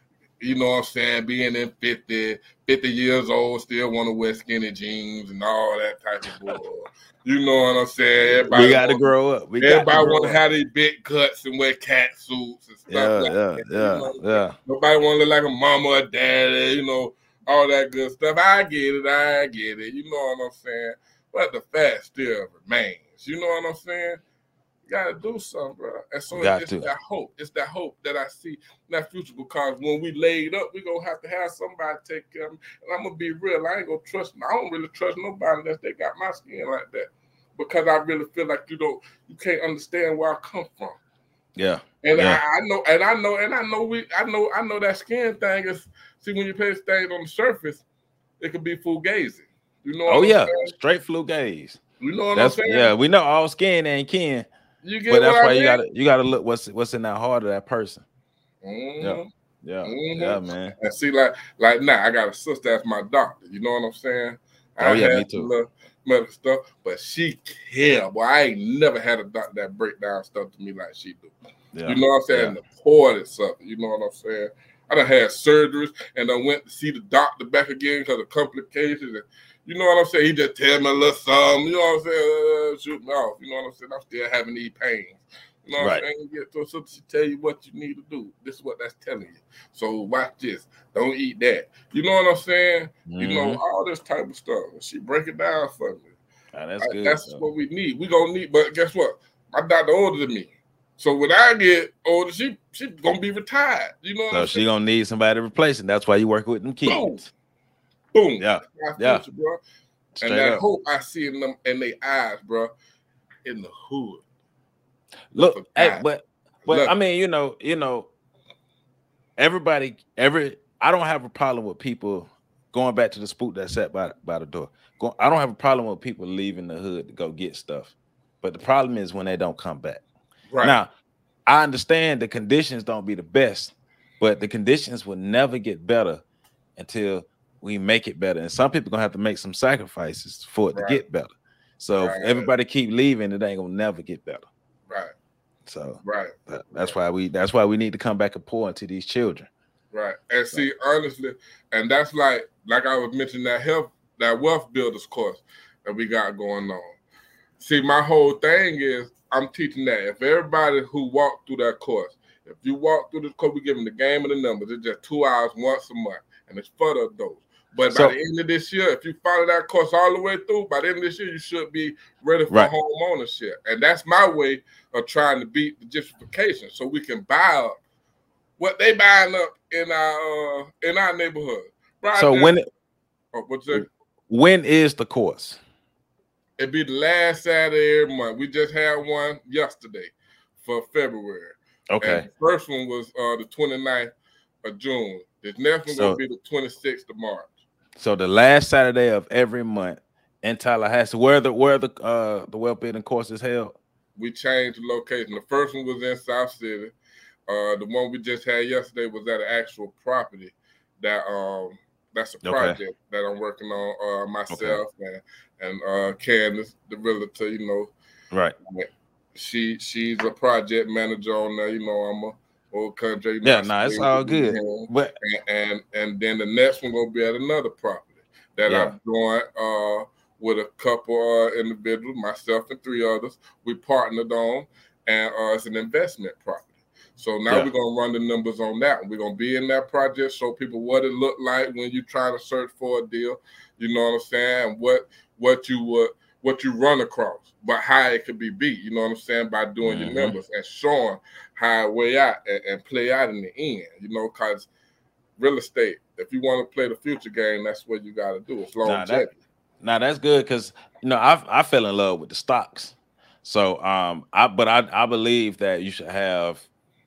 you know what I'm saying, being in fifty, fifty years old, still want to wear skinny jeans and all that type of bull. You know what I'm saying? Everybody we got to grow up. We everybody want to have these big cuts and wear cat suits and stuff yeah, like yeah, that. Yeah, you know yeah. Nobody want to look like a mama or daddy, you know, all that good stuff. I get it, I get it. You know what I'm saying? But the fact still remains. You know what I'm saying? You gotta do something, bro. And so it's just that hope. It's that hope that I see in that future, because when we laid up, we gonna have to have somebody take care of me. And I'm gonna be real. I ain't gonna trust. I don't really trust nobody unless they got my skin like that, because I really feel like you don't, you can't understand where I come from. Yeah. And yeah. I, I know, and I know, and I know we, I know, I know that skin thing is. See, when you place things on the surface, it could be fugazi. You know? Oh what yeah, I'm saying? Straight fugazi. You know what that's, I'm saying? Yeah, we know all skin ain't kin. You get but that's what why I mean? you gotta you gotta look what's what's in that heart of that person. Mm-hmm. Yeah, yeah, mm-hmm. yeah, man. And see, like like now, I got a sister that's my doctor. You know what I'm saying? Oh I yeah, me too. Little medical stuff, but she care. Boy, I ain't never had a doctor that break down stuff to me like she do. Yeah. You know what I'm saying? Yeah. The importance of it. You know what I'm saying? I done had surgeries and I went to see the doctor back again because of complications. And you know what I'm saying? He just tell me a little something. You know what I'm saying? Uh, shoot me off. You know what I'm saying? I'm still having these pains. You know what right. I'm saying? You get to a sister, she tell you what you need to do. This is what that's telling you. So watch this. Don't eat that. You know what I'm saying? Mm-hmm. You know, all this type of stuff. She break it down for me. Oh, that's good. That's though. what we need. We gonna need, but guess what? My doctor older than me. So when I get older, she she gonna be retired. You know what so I'm she saying? gonna need somebody to replace it. That's why you work with them kids. Boom. Boom. Yeah. Yeah. Future, bro. Straight and that up. hope I see in them in their eyes, bro, in the hood. Look, hey, but but Look. I mean, you know, you know, everybody, every I don't have a problem with people going back to the spook that sat by by the door. Go, I don't have a problem with people leaving the hood to go get stuff. But the problem is when they don't come back. Right. Now, I understand the conditions don't be the best, but the conditions will never get better until we make it better. And some people gonna have to make some sacrifices for it right. to get better. So right. if everybody keep leaving, it ain't gonna never get better. Right. So right. That, that's right. why we that's why we need to come back and pour into these children. Right. And so. see, honestly, and that's like like I was mentioning that health, that wealth builders course that we got going on. See, my whole thing is I'm teaching that if everybody who walked through that course, if you walk through this course, we give them the game and the numbers. It's just two hours once a month, and it's for the adults. But so, by the end of this year, if you follow that course all the way through, by the end of this year, you should be ready for right. home ownership. And that's my way of trying to beat the gentrification, so we can buy up what they buying up in our uh, in our neighborhood. Right so there. when it, oh, what's that? When is the course? It'd be the last Saturday every month. We just had one yesterday for February. Okay. And the first one was uh, the twenty-ninth of June. This next one so, will be the twenty-sixth of March. So the last Saturday of every month in Tallahassee, where the where the uh, the wealth building course is held? We changed the location. The first one was in South City. Uh, the one we just had yesterday was at an actual property that um that's a project okay. that I'm working on uh, myself okay. and and uh, Candace, the realtor. You know, right? She she's a project manager on there. You know, I'm a old country. Yeah, no, nah, it's all good. But and, and and then the next one gonna be at another property that yeah. I'm doing uh, with a couple uh, individuals, myself and three others. We partnered on, and uh, it's an investment property. So now yeah. we're gonna run the numbers on that. We're gonna be in that project, show people what it looked like when you're trying to search for a deal. You know what I'm saying? What what you would what you run across, but how it could be beat. You know what I'm saying? By doing mm-hmm. your numbers and showing how it way out and, and play out in the end. You know, because real estate, if you want to play the future game, that's what you got to do. It's longevity. Now, that, now that's good because you know I I fell in love with the stocks. So um I but I I believe that you should have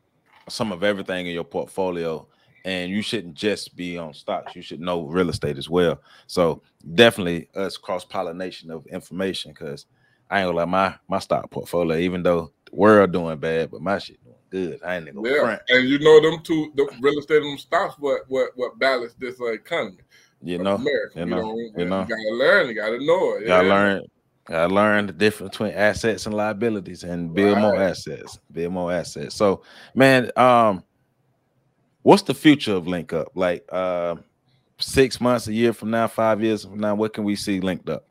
some of everything in your portfolio, and you shouldn't just be on stocks. You should know real estate as well. So definitely us cross-pollination of information, because I ain't gonna lie, my my stock portfolio, even though the world doing bad, but my shit doing good. I ain't gonna yeah. front. And you know them two, the real estate and them stocks, what what what balance this uh, economy. You know, America. you know, you, know, you know, you gotta learn, you gotta know it. You gotta yeah. learn. I learned the difference between assets and liabilities and build right. more assets, build more assets. So, man, um, what's the future of Link Up? Like uh, six months, a year from now, five years from now, what can we see linked up?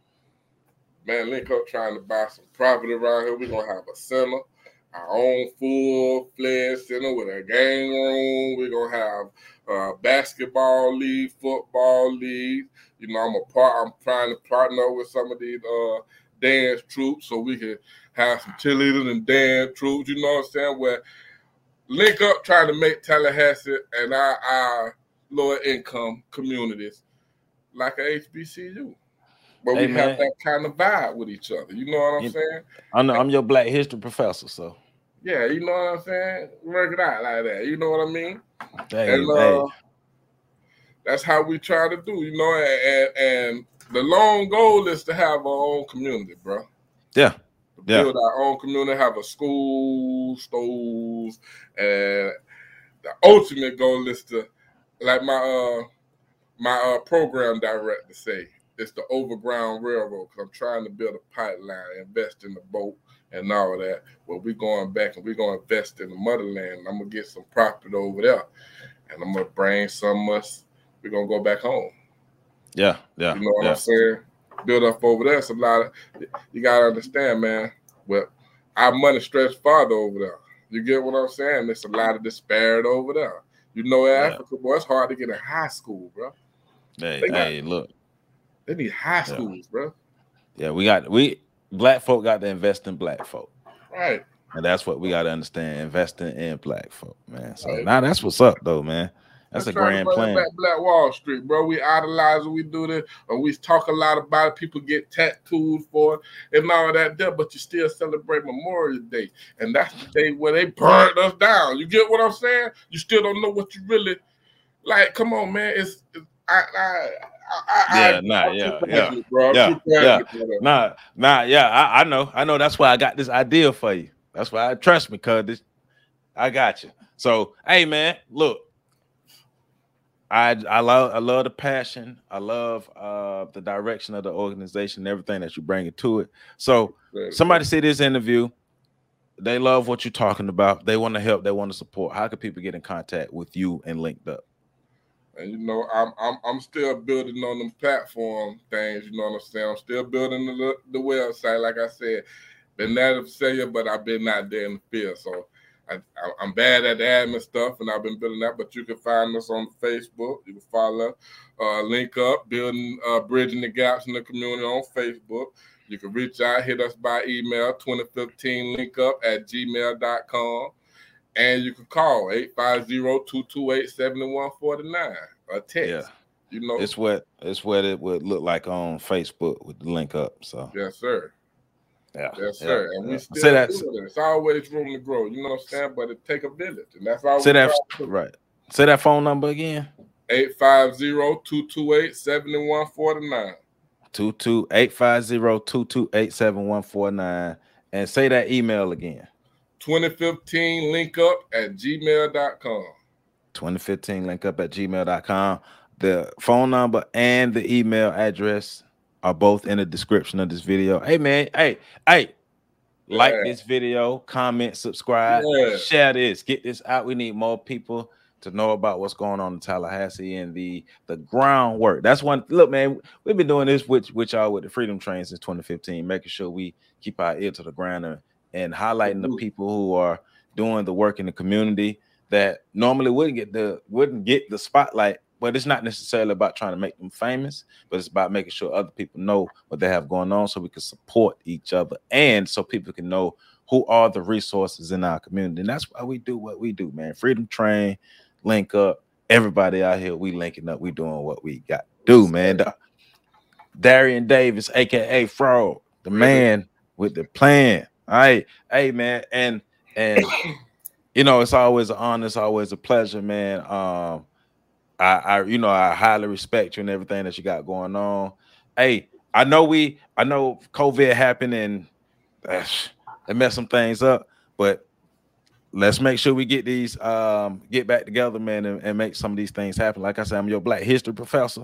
Man, Link Up trying to buy some property around here. We're gonna have a center, our own full-fledged center with a game room. We're gonna have uh, basketball league, football league. You know, I'm a part. I'm trying to partner with some of these uh, dance troops so we can have some cheerleaders and dance troops. You know what I'm saying? Where Link Up trying to make Tallahassee and our, our lower income communities like a H B C U. But hey, we man. have that kind of vibe with each other. You know what I'm you, saying? I know I'm your Black history professor, so yeah, you know what I'm saying? Work it out like that. You know what I mean? Hey, and uh, hey. that's how we try to do, you know, and, and the long goal is to have our own community, bro. Yeah. Yeah. Build our own community, have a school, stores, and the ultimate goal is to, like my uh my uh, program director say, it's the overground railroad, because I'm trying to build a pipeline, invest in the boat and all of that. But we're going back and we're going to invest in the motherland. I'm going to get some property over there, and I'm going to bring some of us. We're going to go back home. Yeah, yeah. You know what yeah. I'm saying? Build up over there. It's a lot of, you got to understand, man, well, our money stretched farther over there. You get what I'm saying? There's a lot of disparity over there. You know, in yeah. Africa, boy, it's hard to get in high school, bro. Hey, got, hey, look. They need high schools, yeah. bro. Yeah, we got we black folk got to invest in black folk. Right. And that's what we got to understand, investing in black folk, man. So right. now that's what's up though, man. That's Let's a grand plan. Back Black Wall Street, bro. We idolize it, we do this, and we talk a lot about it. People get tattooed for it and all of that there, but you still celebrate Memorial Day. And that's the day where they burned us down. You get what I'm saying? You still don't know what you really like. Come on, man. It's, it's I, I I, yeah, I, nah, I'm yeah, yeah, bro. yeah, yeah, nah, nah, yeah. I, I know, I know. That's why I got this idea for you. That's why I trust me, cuz this, I got you. So, hey, man, look, I I love I love the passion. I love uh the direction of the organization, everything that you bring it to it. So, right, somebody right. see this interview. They love what you're talking about. They want to help. They want to support. How can people get in contact with you and linked up? And you know, I'm I'm I'm still building on them platform things. You know what I'm saying? I'm still building the the website. Like I said, been there to say you, but I've been out there in the field. So I, I I'm bad at the admin stuff, and I've been building that. But you can find us on Facebook. You can follow, uh, Link Up, building, uh, bridging the gaps in the community on Facebook. You can reach out, hit us by email, twenty fifteen linkup at gmail dot com. And you can call eight five zero, two two eight, seven one four nine or text. Yeah. You know, it's what it's what it would look like on Facebook with the Link Up. So yes, sir. Yeah. Yes, sir. Yeah. And we yeah. still Say that. doing it. It's always room to grow. You know what I'm saying? But it take a village. And that's all Say that right. Say that phone number again. eight five zero, two two eight, seven one four nine. Two two eight five zero two two eight seven one four nine. And say that email again. twenty fifteen linkup at gmail dot com. twenty fifteen linkup at gmail dot com. The phone number and the email address are both in the description of this video. Hey, man. Hey, hey. Yeah. Like this video, comment, subscribe, yeah. share this. Get this out. We need more people to know about what's going on in Tallahassee and the, the groundwork. That's one. Look, man, we've been doing this with, with y'all with the Freedom Train since twenty fifteen, making sure we keep our ear to the ground and and highlighting the people who are doing the work in the community that normally wouldn't get the wouldn't get the spotlight. But it's not necessarily about trying to make them famous, but it's about making sure other people know what they have going on so we can support each other and so people can know who are the resources in our community. And that's why we do what we do, man. Freedom Train, Link Up, everybody out here, we linking up, we doing what we got to do, man. Darian Davis, aka Frog, the man with the plan. All right, hey man, and and you know it's always an honor, it's always a pleasure, man. Um, I, I you know I highly respect you and everything that you got going on. Hey, I know we, I know COVID happened and uh, it messed some things up, but let's make sure we get these um get back together, man, and, and make some of these things happen. Like I said, I'm your Black history professor.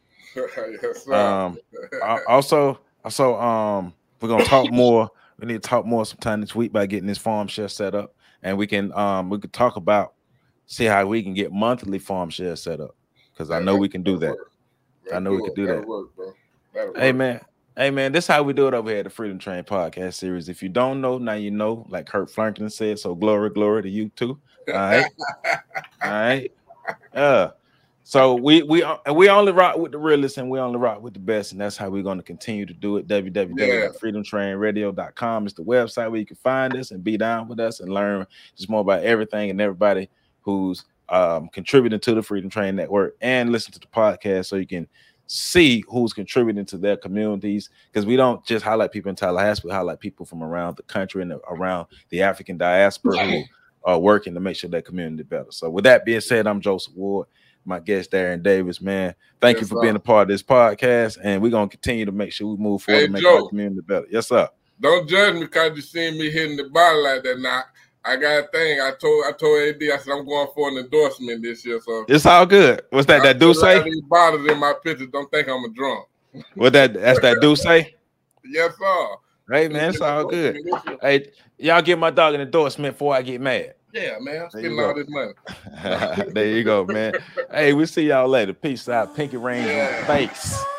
Yes, sir. Um, also, also, um, we're gonna talk more. We need to talk more sometime this week by getting this farm share set up, and we can um we could talk about see how we can get monthly farm shares set up, because I know we can do that. I know we can do that. Work, bro. That'll hey work. man, hey man, this is how we do it over here at the Freedom Train podcast series. If you don't know, now you know, like Kurt Franklin said. So glory, glory to you too. All right, all right. Uh, so we we we only rock with the realest, and we only rock with the best, and that's how we're going to continue to do it. w w w dot freedom train radio dot com is the website where you can find us and be down with us and learn just more about everything and everybody who's um, contributing to the Freedom Train Network, and listen to the podcast so you can see who's contributing to their communities, because we don't just highlight people in Tallahassee, we highlight people from around the country and around the African diaspora who are working to make sure that community better. So with that being said, I'm Joseph Ward, my guest Darren Davis. Man, thank yes, you for sir. being a part of this podcast, and we're going to continue to make sure we move forward hey, and make Joe, our community better. Yes, sir. Don't judge me because you seen me hitting the bottle like that. Now I got a thing. I told I told A D, I said I'm going for an endorsement this year. So it's all good. What's that? I that do say? These bottles in my pictures. Don't think I'm a drunk. What that? That's that do say? Yes, sir. Hey man, it's all good. Hey, y'all give my dog an endorsement before I get mad. Yeah, man. I'm spending all this money. There you go, man. Hey, we'll see y'all later. Peace out. Pinky rings yeah. on face.